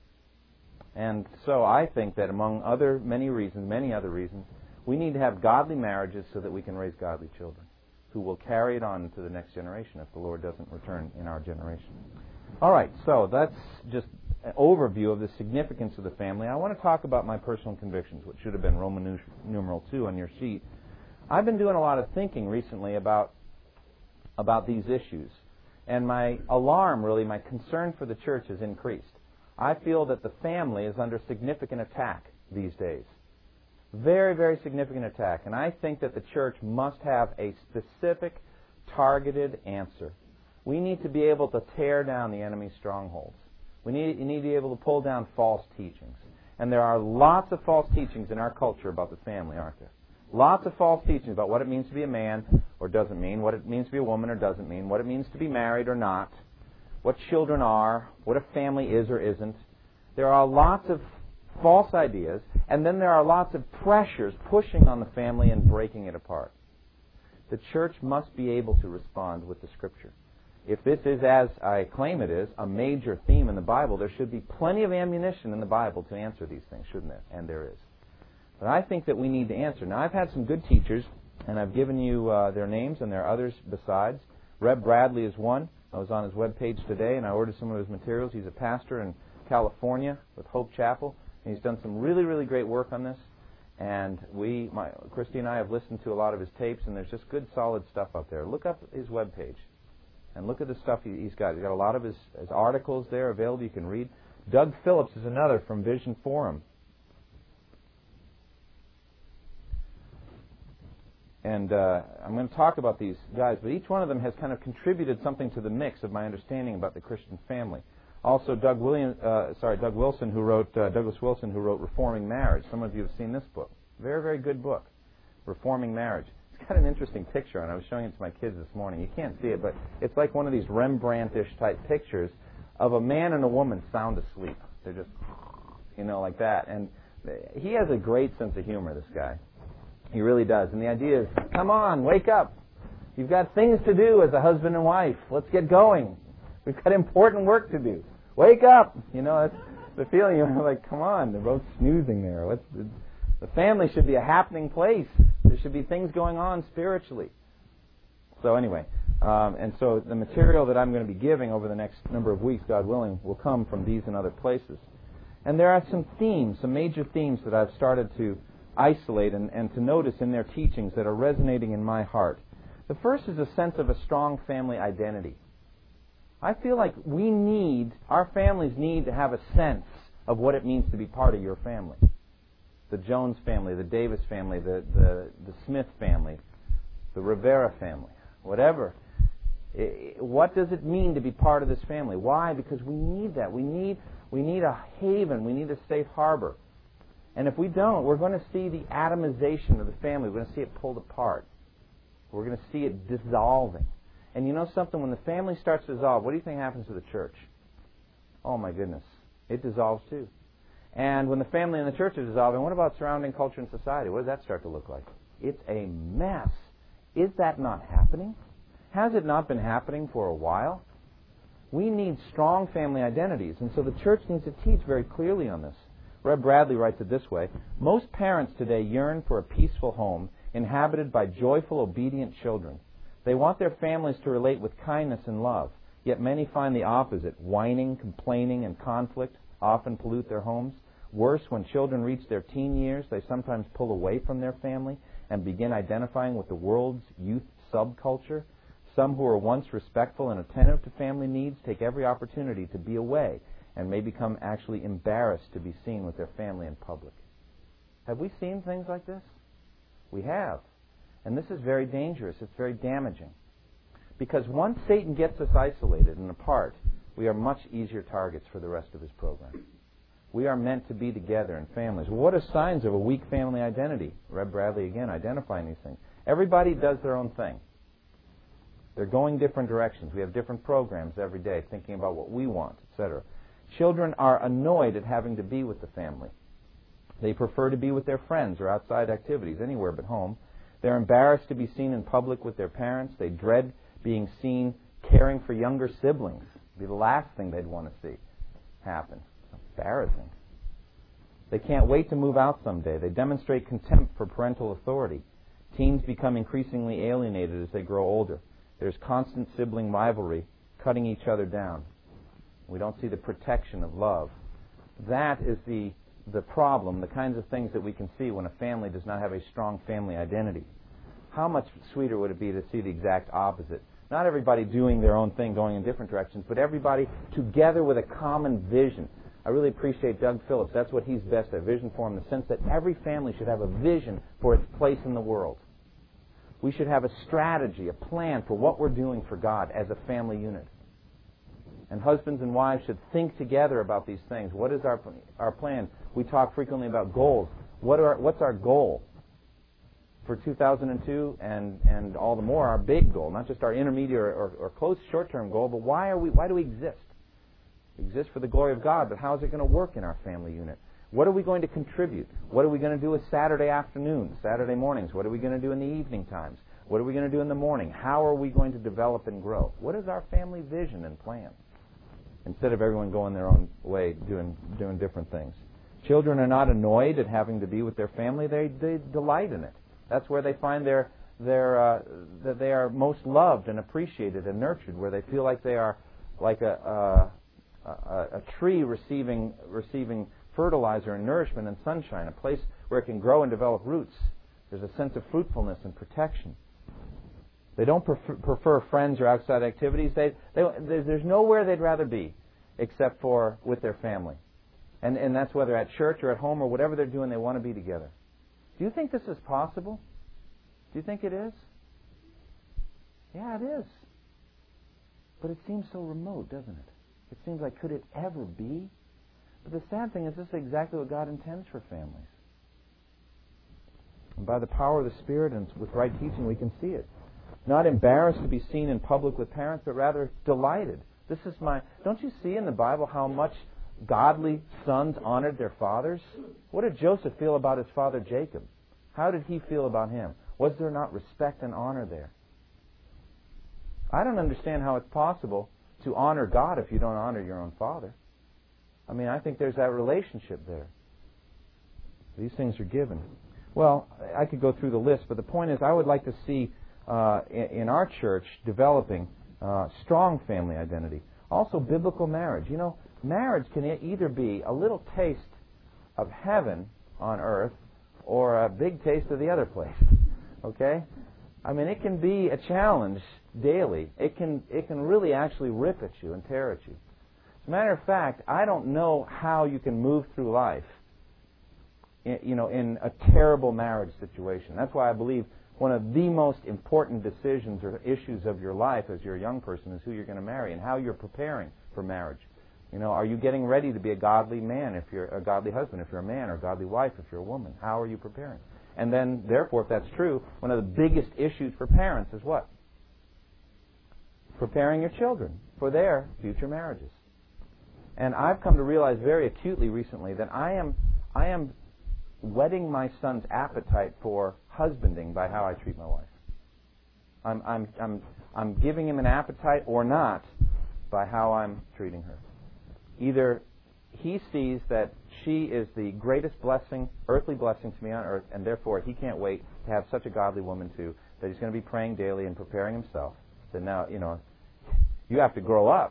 And so I think that among many other reasons, we need to have godly marriages so that we can raise godly children who will carry it on to the next generation if the Lord doesn't return in our generation. All right, so that's just an overview of the significance of the family. I want to talk about my personal convictions, which should have been Roman numeral 2 on your sheet. I've been doing a lot of thinking recently about these issues, and my alarm, really, my concern for the church has increased. I feel that the family is under significant attack these days. Very, very significant attack. And I think that the church must have a specific, targeted answer. We need to be able to tear down the enemy's strongholds. You need to be able to pull down false teachings. And there are lots of false teachings in our culture about the family, aren't there? Lots of false teachings about what it means to be a man or doesn't mean, what it means to be a woman or doesn't mean, what it means to be married or not, what children are, what a family is or isn't. There are lots of false ideas, and then there are lots of pressures pushing on the family and breaking it apart. The church must be able to respond with the Scripture. If this is, as I claim it is, a major theme in the Bible, there should be plenty of ammunition in the Bible to answer these things, shouldn't there? And there is. But I think that we need to answer. Now, I've had some good teachers, and I've given you their names, and there are others besides. Reb Bradley is one. I was on his webpage today, and I ordered some of his materials. He's a pastor in California with Hope Chapel. And he's done some really, really great work on this. And Christy and I have listened to a lot of his tapes, and there's just good, solid stuff up there. Look up his webpage and look at the stuff he's got. He's got a lot of his articles there available you can read. Doug Phillips is another from Vision Forum. And I'm going to talk about these guys, but each one of them has kind of contributed something to the mix of my understanding about the Christian family. Also, Douglas Wilson, who wrote Reforming Marriage. Some of you have seen this book. Very, very good book, Reforming Marriage. It's got an interesting picture on it. I was showing it to my kids this morning. You can't see it, but it's like one of these Rembrandt-ish type pictures of a man and a woman sound asleep. They're just, like that. And he has a great sense of humor, this guy. He really does. And the idea is, come on, wake up. You've got things to do as a husband and wife. Let's get going. We've got important work to do. Wake up! That's the feeling. You're like, come on, they're both snoozing there. The family should be a happening place. There should be things going on spiritually. So anyway, and so the material that I'm going to be giving over the next number of weeks, God willing, will come from these and other places. And there are some major themes that I've started to isolate and to notice in their teachings that are resonating in my heart. The first is a sense of a strong family identity. I feel like our families need to have a sense of what it means to be part of your family. The Jones family, the Davis family, the Smith family, the Rivera family, whatever. What does it mean to be part of this family? Why? Because we need that. We need a haven. We need a safe harbor. And if we don't, we're going to see the atomization of the family. We're going to see it pulled apart. We're going to see it dissolving. And you know something? When the family starts to dissolve, what do you think happens to the church? Oh my goodness. It dissolves too. And when the family and the church are dissolving, what about surrounding culture and society? What does that start to look like? It's a mess. Is that not happening? Has it not been happening for a while? We need strong family identities, and so the church needs to teach very clearly on this. Reb Bradley writes it this way: most parents today yearn for a peaceful home inhabited by joyful, obedient children. They want their families to relate with kindness and love, yet many find the opposite. Whining, complaining, and conflict often pollute their homes. Worse, when children reach their teen years, they sometimes pull away from their family and begin identifying with the world's youth subculture. Some who were once respectful and attentive to family needs take every opportunity to be away and may become actually embarrassed to be seen with their family in public. Have we seen things like this? We have. And this is very dangerous. It's very damaging. Because once Satan gets us isolated and apart, we are much easier targets for the rest of his program. We are meant to be together in families. What are signs of a weak family identity? Reb Bradley, again, identifying these things. Everybody does their own thing. They're going different directions. We have different programs every day thinking about what we want, etc. Children are annoyed at having to be with the family. They prefer to be with their friends or outside activities, anywhere but home. They're embarrassed to be seen in public with their parents. They dread being seen caring for younger siblings. It'd be the last thing they'd want to see happen. Embarrassing. They can't wait to move out someday. They demonstrate contempt for parental authority. Teens become increasingly alienated as they grow older. There's constant sibling rivalry, cutting each other down. We don't see the protection of love. That is the problem, the kinds of things that we can see when a family does not have a strong family identity. How much sweeter would it be to see the exact opposite? Not everybody doing their own thing, going in different directions, but everybody together with a common vision. I really appreciate Doug Phillips. That's what he's best at, vision for him, in the sense that every family should have a vision for its place in the world. We should have a strategy, a plan for what we're doing for God as a family unit. And husbands and wives should think together about these things. What is our plan? We talk frequently about goals. What's our goal for 2002 and all the more our big goal, not just our intermediate or close short-term goal, but why do we exist? We exist for the glory of God, but how is it going to work in our family unit? What are we going to contribute? What are we going to do with Saturday afternoons, Saturday mornings? What are we going to do in the evening times? What are we going to do in the morning? How are we going to develop and grow? What is our family vision and plan? Instead of everyone going their own way, doing different things. Children are not annoyed at having to be with their family. They delight in it. That's where they find that they are most loved and appreciated and nurtured, where they feel like they are like a tree receiving fertilizer and nourishment and sunshine, a place where it can grow and develop roots. There's a sense of fruitfulness and protection. They don't prefer friends or outside activities. There's nowhere they'd rather be except for with their family. And that's whether at church or at home or whatever they're doing, they want to be together. Do you think this is possible? Do you think it is? Yeah, it is. But it seems so remote, doesn't it? It seems like, could it ever be? But the sad thing is, this is exactly what God intends for families. And by the power of the Spirit and with right teaching, we can see it. Not embarrassed to be seen in public with parents, but rather delighted. Don't you see in the Bible how much godly sons honored their fathers? What did Joseph feel about his father Jacob? How did he feel about him? Was there not respect and honor there? I don't understand how it's possible to honor God if you don't honor your own father. I mean, I think there's that relationship there. These things are given. Well, I could go through the list, but the point is I would like to see in our church developing strong family identity. Also, biblical marriage. You know, marriage can either be a little taste of heaven on earth or a big taste of the other place. Okay? I mean, it can be a challenge daily. It can really actually rip at you and tear at you. As a matter of fact, I don't know how you can move through life in a terrible marriage situation. That's why I believe one of the most important decisions or issues of your life as you're a young person is who you're going to marry and how you're preparing for marriage. Are you getting ready to be a godly man if you're a godly husband, if you're a man, or a godly wife if you're a woman? How are you preparing? And then, therefore, if that's true, one of the biggest issues for parents is what? Preparing your children for their future marriages. And I've come to realize very acutely recently that I am whetting my son's appetite for husbanding by how I treat my wife. I'm giving him an appetite or not by how I'm treating her. Either he sees that she is the greatest blessing, earthly blessing to me on earth, and therefore he can't wait to have such a godly woman too, that he's going to be praying daily and preparing himself. So now, you have to grow up,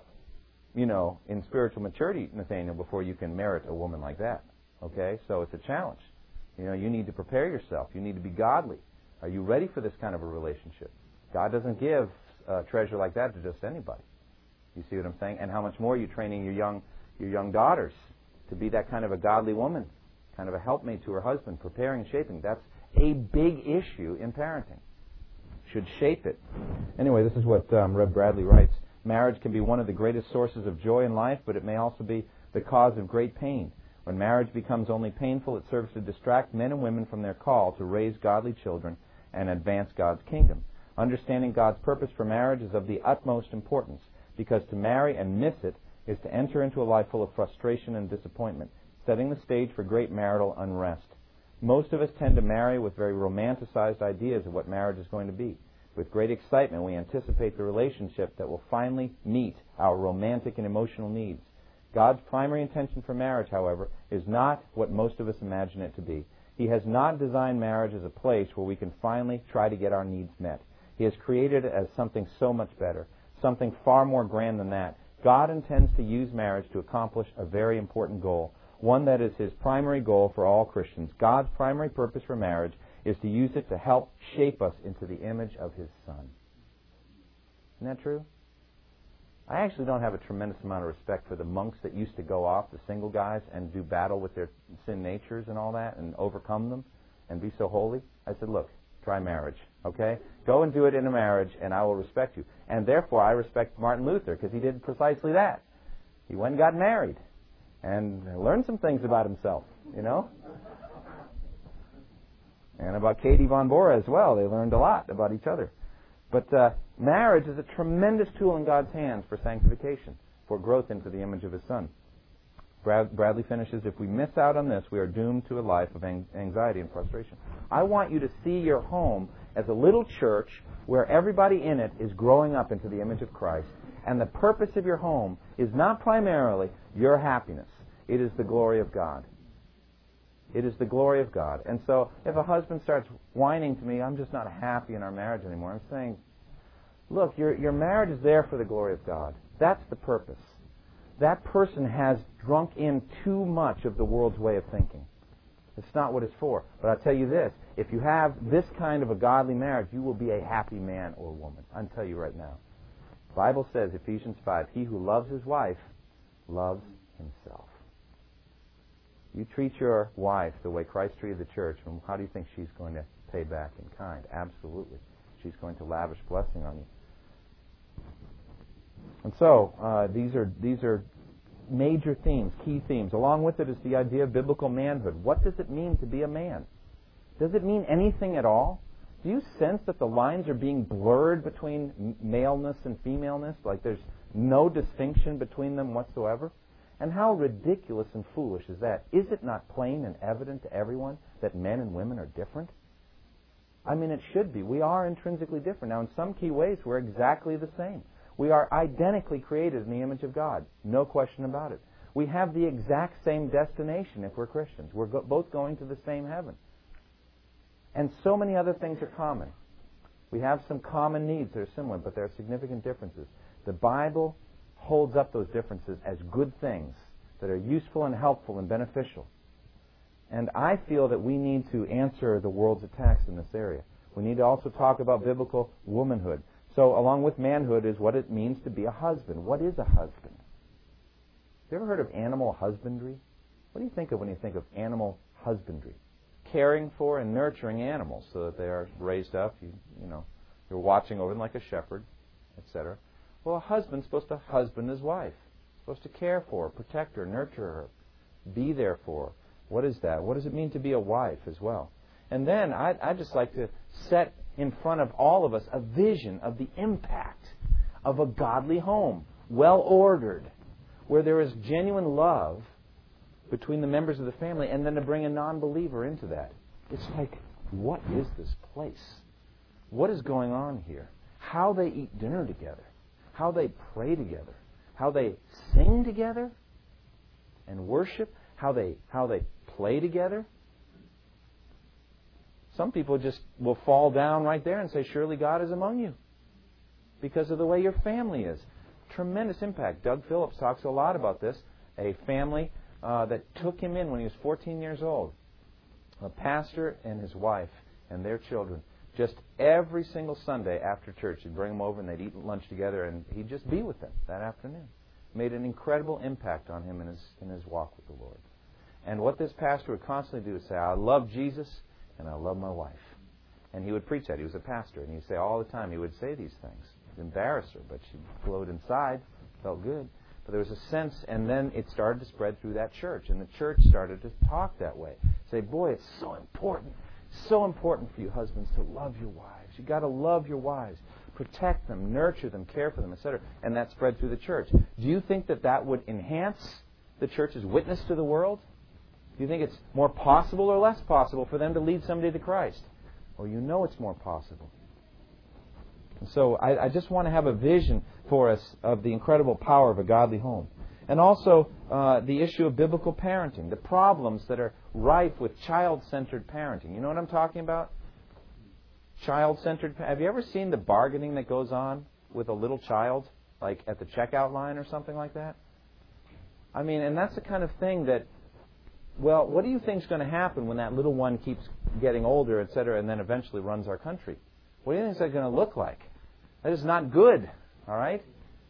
in spiritual maturity, Nathaniel, before you can merit a woman like that. Okay? So it's a challenge. You need to prepare yourself. You need to be godly. Are you ready for this kind of a relationship? God doesn't give a treasure like that to just anybody. You see what I'm saying? And how much more are you training your young daughters to be that kind of a godly woman, kind of a helpmate to her husband, preparing and shaping. That's a big issue in parenting. Should shape it. Anyway, this is what Rev Bradley writes. Marriage can be one of the greatest sources of joy in life, but it may also be the cause of great pain. When marriage becomes only painful, it serves to distract men and women from their call to raise godly children and advance God's kingdom. Understanding God's purpose for marriage is of the utmost importance, because to marry and miss it is to enter into a life full of frustration and disappointment, setting the stage for great marital unrest. Most of us tend to marry with very romanticized ideas of what marriage is going to be. With great excitement, we anticipate the relationship that will finally meet our romantic and emotional needs. God's primary intention for marriage, however, is not what most of us imagine it to be. He has not designed marriage as a place where we can finally try to get our needs met. He has created it as something so much better, something far more grand than that. God intends to use marriage to accomplish a very important goal, one that is His primary goal for all Christians. God's primary purpose for marriage is to use it to help shape us into the image of His Son. Isn't that true? I actually don't have a tremendous amount of respect for the monks that used to go off, the single guys, and do battle with their sin natures and all that, and overcome them, and be so holy. I said, look, try marriage, okay? Go and do it in a marriage, and I will respect you. And therefore, I respect Martin Luther, because he did precisely that. He went and got married, and learned some things about himself, And about Katie von Bora as well. They learned a lot about each other. But marriage is a tremendous tool in God's hands for sanctification, for growth into the image of His Son. Bradley finishes, if we miss out on this, we are doomed to a life of anxiety and frustration. I want you to see your home as a little church where everybody in it is growing up into the image of Christ. And the purpose of your home is not primarily your happiness. It is the glory of God. It is the glory of God. And so if a husband starts whining to me, I'm just not happy in our marriage anymore, I'm saying, look, your marriage is there for the glory of God. That's the purpose. That person has drunk in too much of the world's way of thinking. It's not what it's for. But I'll tell you this, if you have this kind of a godly marriage, you will be a happy man or woman. I'll tell you right now. The Bible says, Ephesians 5, he who loves his wife loves himself. You treat your wife the way Christ treated the church, and how do you think she's going to pay back in kind? Absolutely. She's going to lavish blessing on you. And so, these are major themes, key themes. Along with it is the idea of biblical manhood. What does it mean to be a man? Does it mean anything at all? Do you sense that the lines are being blurred between maleness and femaleness? Like there's no distinction between them whatsoever? And how ridiculous and foolish is that? Is it not plain and evident to everyone that men and women are different? I mean, it should be. We are intrinsically different. Now, in some key ways, we're exactly the same. We are identically created in the image of God. No question about it. We have the exact same destination if we're Christians. We're both going to the same heaven. And so many other things are common. We have some common needs that are similar, but there are significant differences. The Bible holds up those differences as good things that are useful and helpful and beneficial. And I feel that we need to answer the world's attacks in this area. We need to also talk about biblical womanhood. So along with manhood is what it means to be a husband. What is a husband? Have you ever heard of animal husbandry? What do you think of when you think of animal husbandry? caring for and nurturing animals so that they are raised up. You're watching over them like a shepherd, etc. Well, a husband's supposed to husband his wife. Supposed to care for her, protect her, nurture her, be there for her. What is that? What does it mean to be a wife as well? And then I'd just like to set in front of all of us a vision of the impact of a godly home, well-ordered, where there is genuine love between the members of the family, and then to bring a non-believer into that. It's like, what is this place? What is going on here? How they eat dinner together, how they pray together, how they sing together and worship, how they play together. Some people just will fall down right there and say, surely God is among you, because of the way your family is. Tremendous impact. Doug Phillips talks a lot about this. A family that took him in when he was 14 years old. A pastor and his wife and their children. Just every single Sunday after church, he'd bring them over and they'd eat lunch together, and he'd just be with them that afternoon. Made an incredible impact on him in his walk with the Lord. And what this pastor would constantly do is say, I love Jesus and I love my wife. And he would preach that. He was a pastor. And he'd say all the time, he would say these things. It embarrassed her, but she glowed inside, felt good. But there was a sense, and then it started to spread through that church. And the church started to talk that way. Say, boy, it's so important for you husbands to love your wives. You've got to love your wives. Protect them, nurture them, care for them, etc. And that spread through the church. Do you think that would enhance the church's witness to the world? Do you think it's more possible or less possible for them to lead somebody to Christ? Well, you know it's more possible. And so I just want to have a vision for us of the incredible power of a godly home. And also the issue of biblical parenting, the problems that are rife with child-centered parenting. You know what I'm talking about? Child-centered. Have you ever seen the bargaining that goes on with a little child, like at the checkout line or something like that? I mean, and that's the kind of thing that, well, what do you think is going to happen when that little one keeps getting older, etc., and then eventually runs our country? What do you think that's going to look like? That is not good, all right?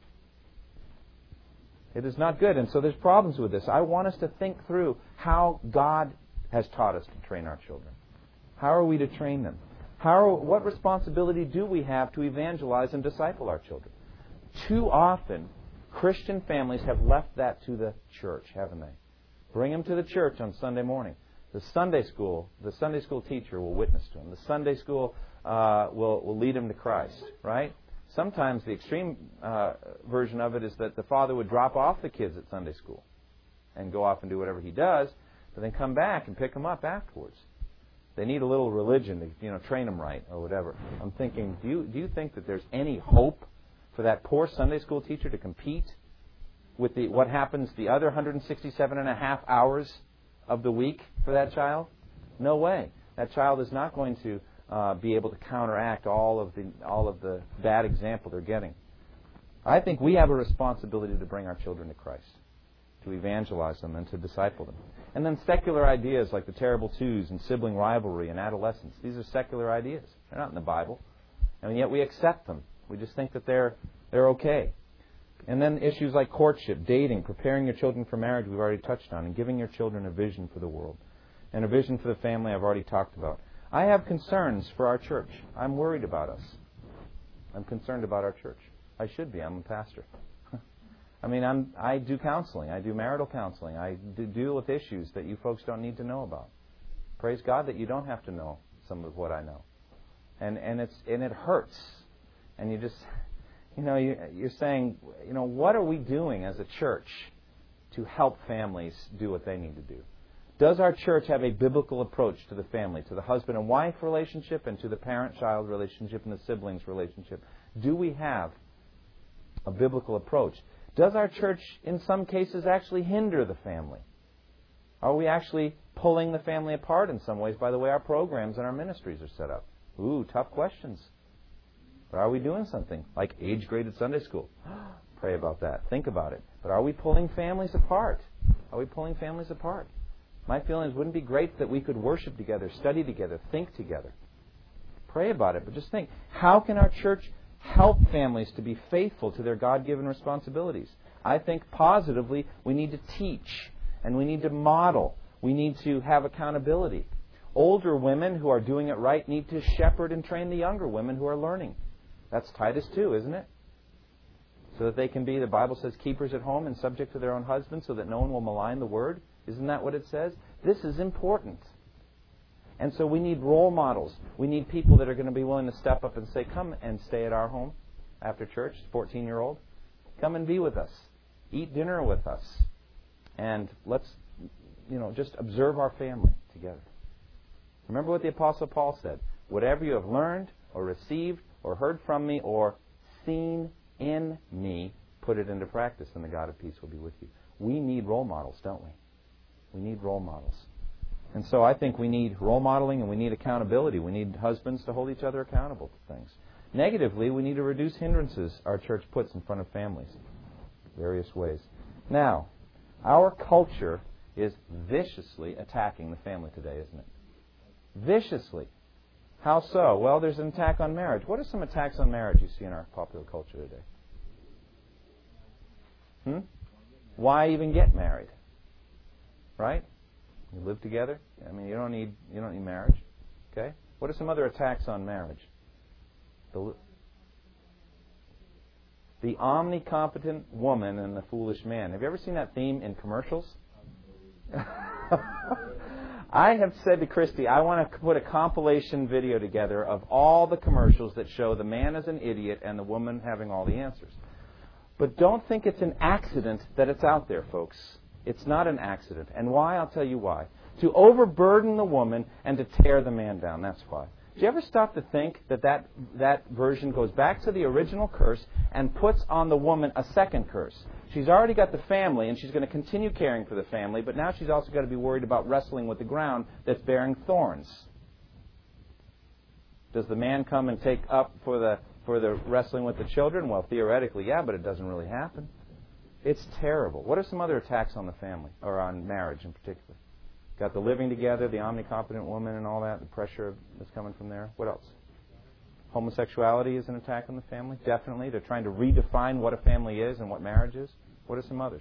It is not good, and so there's problems with this. I want us to think through how God has taught us to train our children. How are we to train them? What responsibility do we have to evangelize and disciple our children? Too often, Christian families have left that to the church, haven't they? Bring them to the church on Sunday morning. The Sunday school teacher will witness to them. The Sunday school will lead them to Christ, right? Sometimes the extreme version of it is that the father would drop off the kids at Sunday school and go off and do whatever he does, but then come back and pick them up afterwards. They need a little religion to train them right or whatever. I'm thinking, do you think that there's any hope for that poor Sunday school teacher to compete with what happens the other 167 and a half hours of the week for that child? No way. That child is not going to be able to counteract all of the bad example they're getting. I think we have a responsibility to bring our children to Christ, to evangelize them and to disciple them. And then secular ideas like the terrible twos and sibling rivalry and adolescence. These are secular ideas. They're not in the Bible. And yet we accept them. We just think that they're okay. And then issues like courtship, dating, preparing your children for marriage we've already touched on, and giving your children a vision for the world. And a vision for the family I've already talked about. I have concerns for our church. I'm worried about us. I'm concerned about our church. I should be. I'm a pastor. I mean, I do counseling. I do marital counseling. I do deal with issues that you folks don't need to know about. Praise God that you don't have to know some of what I know. And it hurts. And you just, you're saying, what are we doing as a church to help families do what they need to do? Does our church have a biblical approach to the family, to the husband and wife relationship, and to the parent-child relationship and the siblings relationship? Do we have a biblical approach? Does our church, in some cases, actually hinder the family? Are we actually pulling the family apart in some ways by the way our programs and our ministries are set up? Ooh, tough questions. But are we doing something like age-graded Sunday school? Pray about that. Think about it. But are we pulling families apart? Are we pulling families apart? My feeling is, wouldn't it be great that we could worship together, study together, think together? Pray about it, but just think, how can our church help families to be faithful to their God-given responsibilities? I think positively we need to teach, and we need to model. We need to have accountability. Older women who are doing it right need to shepherd and train the younger women who are learning. That's Titus 2, isn't it? So that they can be, the Bible says, keepers at home and subject to their own husbands so that no one will malign the word. Isn't that what it says? This is important. And so we need role models. We need people that are going to be willing to step up and say, come and stay at our home after church, 14-year-old. Come and be with us. Eat dinner with us. And let's, just observe our family together. Remember what the Apostle Paul said. Whatever you have learned or received or heard from me or seen in me, put it into practice, and the God of peace will be with you. We need role models, don't we? We need role models. And so I think we need role modeling and we need accountability. We need husbands to hold each other accountable to things. Negatively, we need to reduce hindrances our church puts in front of families. Various ways. Now, our culture is viciously attacking the family today, isn't it? Viciously. How so? Well, there's an attack on marriage. What are some attacks on marriage you see in our popular culture today? Why even get married? Right? You live together. I mean, you don't need marriage. Okay. What are some other attacks on marriage? The omnicompetent woman and the foolish man. Have you ever seen that theme in commercials? I have said to Christy, I want to put a compilation video together of all the commercials that show the man as an idiot and the woman having all the answers. But don't think it's an accident that it's out there, folks. It's not an accident. And why? I'll tell you why. To overburden the woman and to tear the man down. That's why. Do you ever stop to think that version goes back to the original curse and puts on the woman a second curse? She's already got the family and she's going to continue caring for the family, but now she's also got to be worried about wrestling with the ground that's bearing thorns. Does the man come and take up for the wrestling with the children? Well, theoretically, yeah, but it doesn't really happen. It's terrible. What are some other attacks on the family, or on marriage in particular? Got the living together, the omnicompetent woman and all that, the pressure that's coming from there. What else? Homosexuality is an attack on the family, definitely. They're trying to redefine what a family is and what marriage is. What are some others?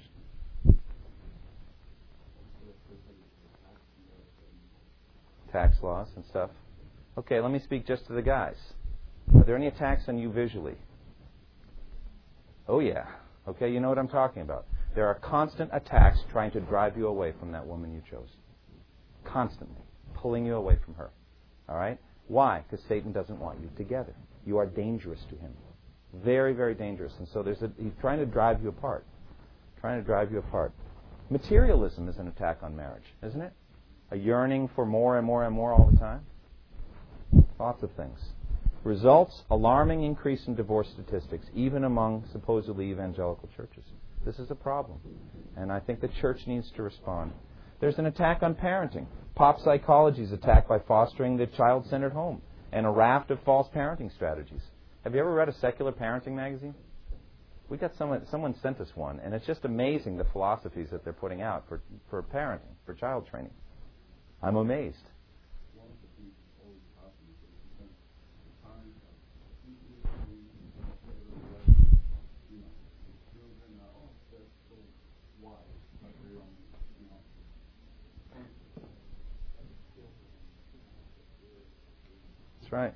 Tax laws and stuff. Okay, let me speak just to the guys. Are there any attacks on you visually? Oh, yeah. Okay, you know what I'm talking about. There are constant attacks trying to drive you away from that woman you chose. Constantly. Pulling you away from her. All right? Why? Because Satan doesn't want you together. You are dangerous to him. Very, very dangerous. And so he's trying to drive you apart. Trying to drive you apart. Materialism is an attack on marriage, isn't it? A yearning for more and more and more all the time. Lots of things. Results, alarming increase in divorce statistics, even among supposedly evangelical churches. This is a problem. And I think the church needs to respond. There's an attack on parenting. Pop psychology is attacked by fostering the child-centered home and a raft of false parenting strategies. Have you ever read a secular parenting magazine? We got someone sent us one, and it's just amazing the philosophies that they're putting out for parenting, for child training. I'm amazed. That's right.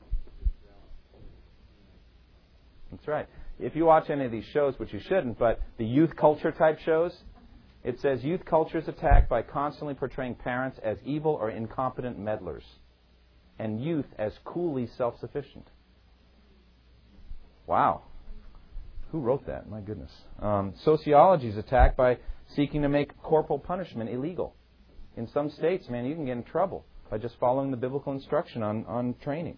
That's right. If you watch any of these shows, which you shouldn't, but the youth culture type shows, it says youth culture is attacked by constantly portraying parents as evil or incompetent meddlers and youth as coolly self-sufficient. Wow. Who wrote that? My goodness. Sociology is attacked by seeking to make corporal punishment illegal. In some states, man, you can get in trouble by just following the biblical instruction on training.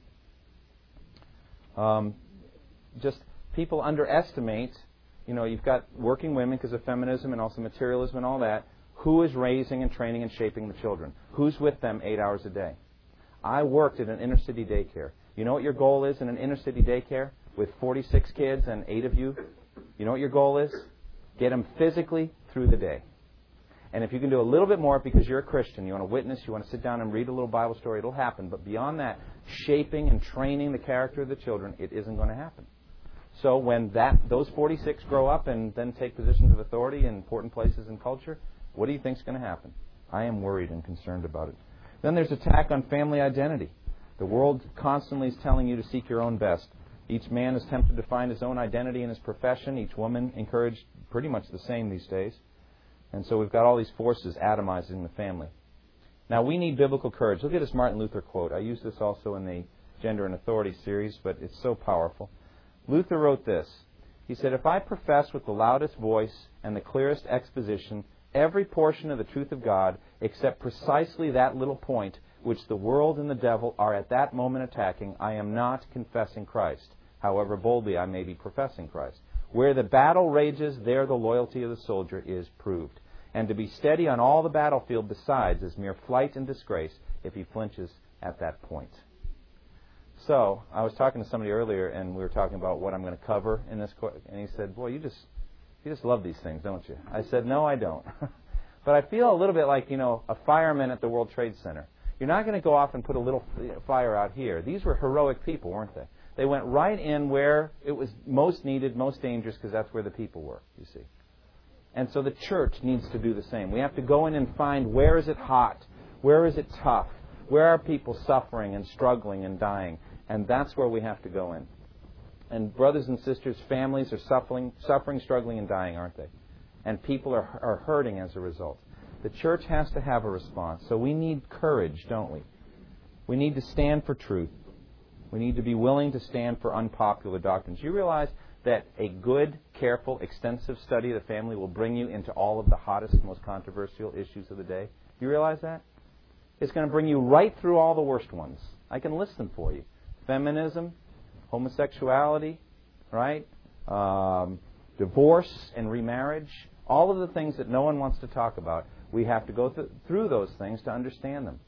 Just people underestimate, you've got working women because of feminism and also materialism and all that. Who is raising and training and shaping the children? Who's with them 8 hours a day? I worked at an inner city daycare. You know what your goal is in an inner city daycare with 46 kids and 8 of you? You know what your goal is? Get them physically through the day. And if you can do a little bit more because you're a Christian, you want to witness, you want to sit down and read a little Bible story, it'll happen. But beyond that, shaping and training the character of the children, it isn't going to happen. So when those 46 grow up and then take positions of authority in important places in culture, what do you think is going to happen? I am worried and concerned about it. Then there's attack on family identity. The world constantly is telling you to seek your own best. Each man is tempted to find his own identity in his profession. Each woman encouraged pretty much the same these days. And so we've got all these forces atomizing the family. Now, we need biblical courage. Look at this Martin Luther quote. I use this also in the Gender and Authority series, but it's so powerful. Luther wrote this. He said, "If I profess with the loudest voice and the clearest exposition every portion of the truth of God except precisely that little point which the world and the devil are at that moment attacking, I am not confessing Christ, however boldly I may be professing Christ. Where the battle rages, there the loyalty of the soldier is proved. And to be steady on all the battlefield besides is mere flight and disgrace if he flinches at that point." So, I was talking to somebody earlier, and we were talking about what I'm going to cover in this course, and he said, "Boy, you just love these things, don't you?" I said, "No, I don't." But I feel a little bit like, a fireman at the World Trade Center. You're not going to go off and put a little fire out here. These were heroic people, weren't they? They went right in where it was most needed, most dangerous, because that's where the people were, you see. And so the church needs to do the same. We have to go in and find, where is it hot? Where is it tough? Where are people suffering and struggling and dying? And that's where we have to go in. And brothers and sisters, families are suffering, struggling, and dying, aren't they? And people are hurting as a result. The church has to have a response. So we need courage, don't we? We need to stand for truth. We need to be willing to stand for unpopular doctrines. You realize that a good, careful, extensive study of the family will bring you into all of the hottest, most controversial issues of the day? You realize that? It's going to bring you right through all the worst ones. I can list them for you. Feminism, homosexuality, right? Divorce and remarriage. All of the things that no one wants to talk about. We have to go through those things to understand them.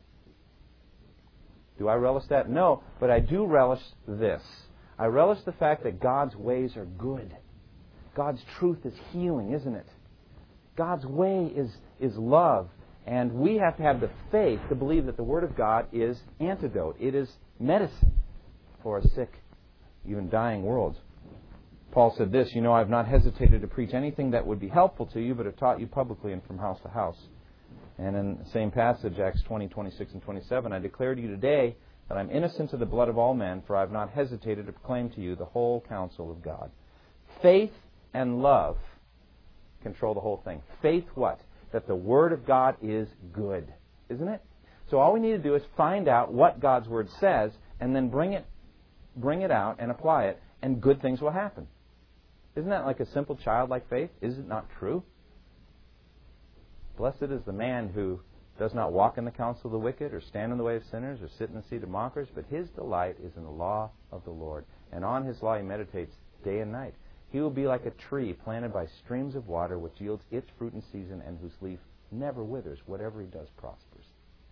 Do I relish that? No, but I do relish this. I relish the fact that God's ways are good. God's truth is healing, isn't it? God's way is love. And we have to have the faith to believe that the Word of God is antidote. It is medicine for a sick, even dying world. Paul said this, I've not hesitated to preach anything that would be helpful to you, but have taught you publicly and from house to house. And in the same passage, Acts 20, 26 and 27, I declare to you today that I'm innocent of the blood of all men, for I have not hesitated to proclaim to you the whole counsel of God. Faith and love control the whole thing. Faith what? That the Word of God is good, isn't it? So all we need to do is find out what God's Word says, and then bring it out and apply it, and good things will happen. Isn't that like a simple childlike faith? Is it not true? Blessed is the man who does not walk in the counsel of the wicked, or stand in the way of sinners, or sit in the seat of mockers, but his delight is in the law of the Lord. And on his law he meditates day and night. He will be like a tree planted by streams of water, which yields its fruit in season, and whose leaf never withers. Whatever he does prospers.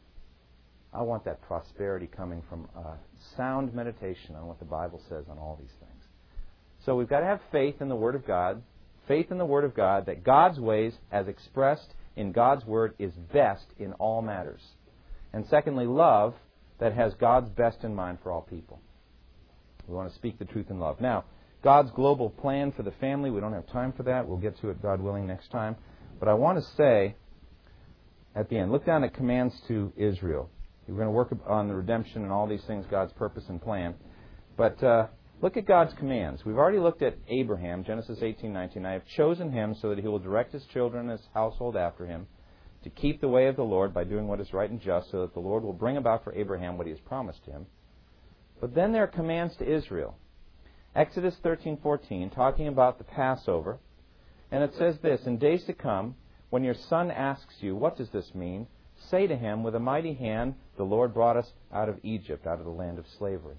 I want that prosperity coming from a sound meditation on what the Bible says on all these things. So we've got to have faith in the Word of God. Faith in the Word of God, that God's ways, as expressed in God's Word, is best in all matters. And secondly, love that has God's best in mind for all people. We want to speak the truth in love. Now, God's global plan for the family, we don't have time for that. We'll get to it, God willing, next time. But I want to say at the end, look down at commands to Israel. We're going to work on the redemption and all these things, God's purpose and plan. But look at God's commands. We've already looked at Abraham, Genesis 18:19. I have chosen him so that he will direct his children and his household after him, to keep the way of the Lord by doing what is right and just, so that the Lord will bring about for Abraham what he has promised him. But then there are commands to Israel. Exodus 13:14, talking about the Passover. And it says this, in days to come, when your son asks you, what does this mean? Say to him, with a mighty hand, the Lord brought us out of Egypt, out of the land of slavery.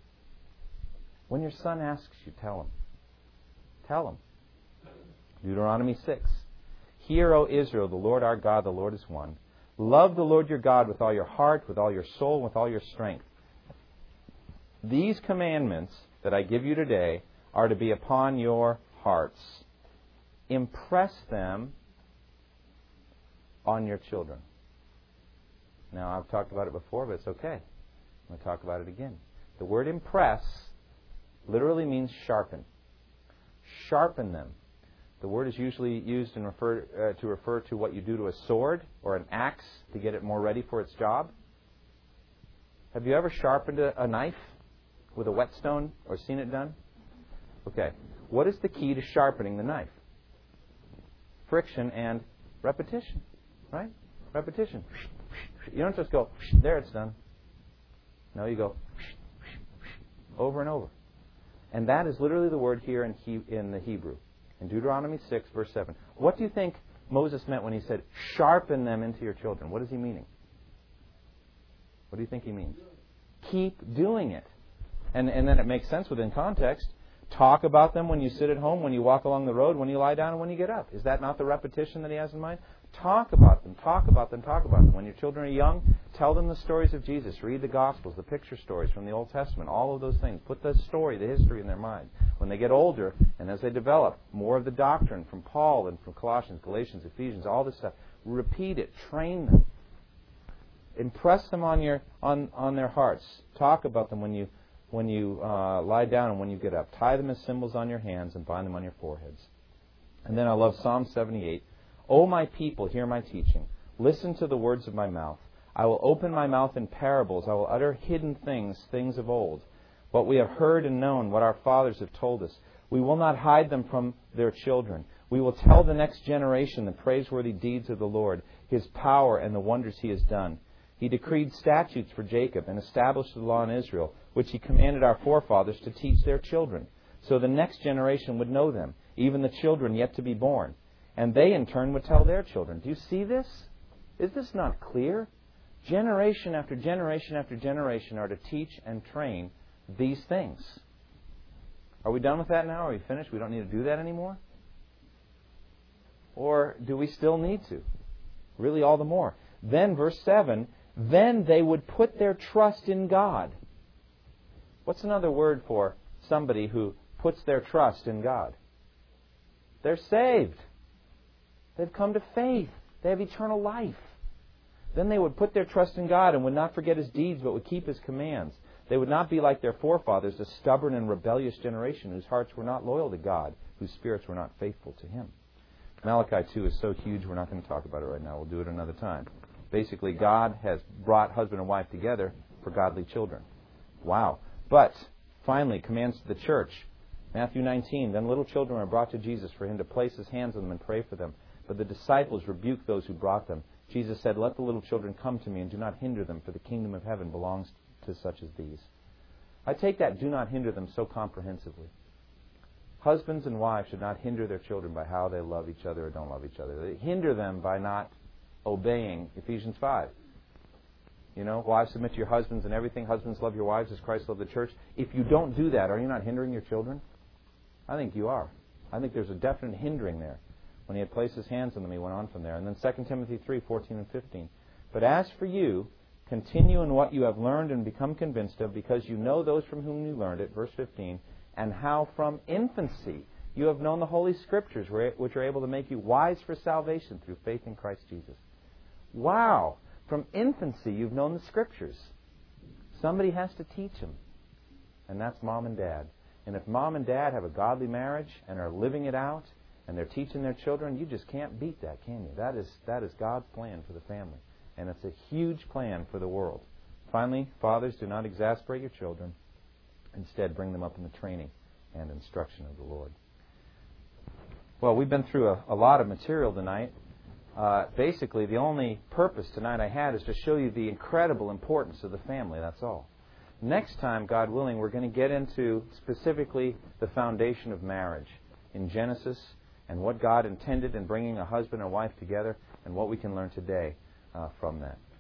When your son asks you, tell him. Tell him. Deuteronomy 6. Hear, O Israel, the Lord our God, the Lord is one. Love the Lord your God with all your heart, with all your soul, with all your strength. These commandments that I give you today are to be upon your hearts. Impress them on your children. Now, I've talked about it before, but it's okay. I'm going to talk about it again. The word impress literally means sharpen. Sharpen them. The word is usually used and to refer to what you do to a sword or an axe to get it more ready for its job. Have you ever sharpened a knife with a whetstone or seen it done? Okay. What is the key to sharpening the knife? Friction and repetition, right? Repetition. You don't just go, there, it's done. No, you go over and over. And that is literally the word here in the Hebrew. In Deuteronomy 6, verse 7. What do you think Moses meant when he said, sharpen them into your children? What is he meaning? What do you think he means? Keep doing it. And then it makes sense within context. Talk about them when you sit at home, when you walk along the road, when you lie down, and when you get up. Is that not the repetition that he has in mind? Talk about them, talk about them, talk about them. When your children are young, tell them the stories of Jesus. Read the Gospels, the picture stories from the Old Testament, all of those things. Put the story, the history in their mind. When they get older, and as they develop, more of the doctrine from Paul and from Colossians, Galatians, Ephesians, all this stuff. Repeat it. Train them. Impress them on their hearts. Talk about them when you lie down and when you get up. Tie them as symbols on your hands and bind them on your foreheads. And then I love Psalm 78. O my people, hear my teaching. Listen to the words of my mouth. I will open my mouth in parables. I will utter hidden things, things of old. What we have heard and known, what our fathers have told us. We will not hide them from their children. We will tell the next generation the praiseworthy deeds of the Lord, His power and the wonders He has done. He decreed statutes for Jacob and established the law in Israel, which He commanded our forefathers to teach their children, so the next generation would know them, even the children yet to be born. And they, in turn, would tell their children. Do you see this? Is this not clear? Generation after generation after generation are to teach and train these things. Are we done with that now? Are we finished? We don't need to do that anymore? Or do we still need to? Really all the more. Then, verse 7, then they would put their trust in God. What's another word for somebody who puts their trust in God? They're saved. They've come to faith. They have eternal life. Then they would put their trust in God and would not forget His deeds, but would keep His commands. They would not be like their forefathers, a stubborn and rebellious generation whose hearts were not loyal to God, whose spirits were not faithful to Him. Malachi 2 is so huge, we're not going to talk about it right now. We'll do it another time. Basically, God has brought husband and wife together for godly children. Wow. But, finally, commands to the church. Matthew 19, then little children are brought to Jesus for Him to place His hands on them and pray for them. But the disciples rebuked those who brought them. Jesus said, let the little children come to me and do not hinder them, for the kingdom of heaven belongs to such as these. I take that do not hinder them so comprehensively. Husbands and wives should not hinder their children by how they love each other or don't love each other. They hinder them by not obeying Ephesians 5. You know, wives, submit to your husbands and everything. Husbands, love your wives as Christ loved the church. If you don't do that, are you not hindering your children? I think you are. I think there's a definite hindering there. When He had placed His hands on them, He went on from there. And then 2 Timothy 3, 14 and 15. But as for you, continue in what you have learned and become convinced of, because you know those from whom you learned it, verse 15, and how from infancy you have known the Holy Scriptures, which are able to make you wise for salvation through faith in Christ Jesus. Wow! From infancy you've known the Scriptures. Somebody has to teach them. And that's mom and dad. And if mom and dad have a godly marriage and are living it out, and they're teaching their children, you just can't beat that, can you? That is God's plan for the family. And it's a huge plan for the world. Finally, fathers, do not exasperate your children. Instead, bring them up in the training and instruction of the Lord. Well, we've been through a lot of material tonight. Basically, the only purpose tonight I had is to show you the incredible importance of the family, that's all. Next time, God willing, we're going to get into specifically the foundation of marriage in Genesis and what God intended in bringing a husband and wife together and what we can learn today from that.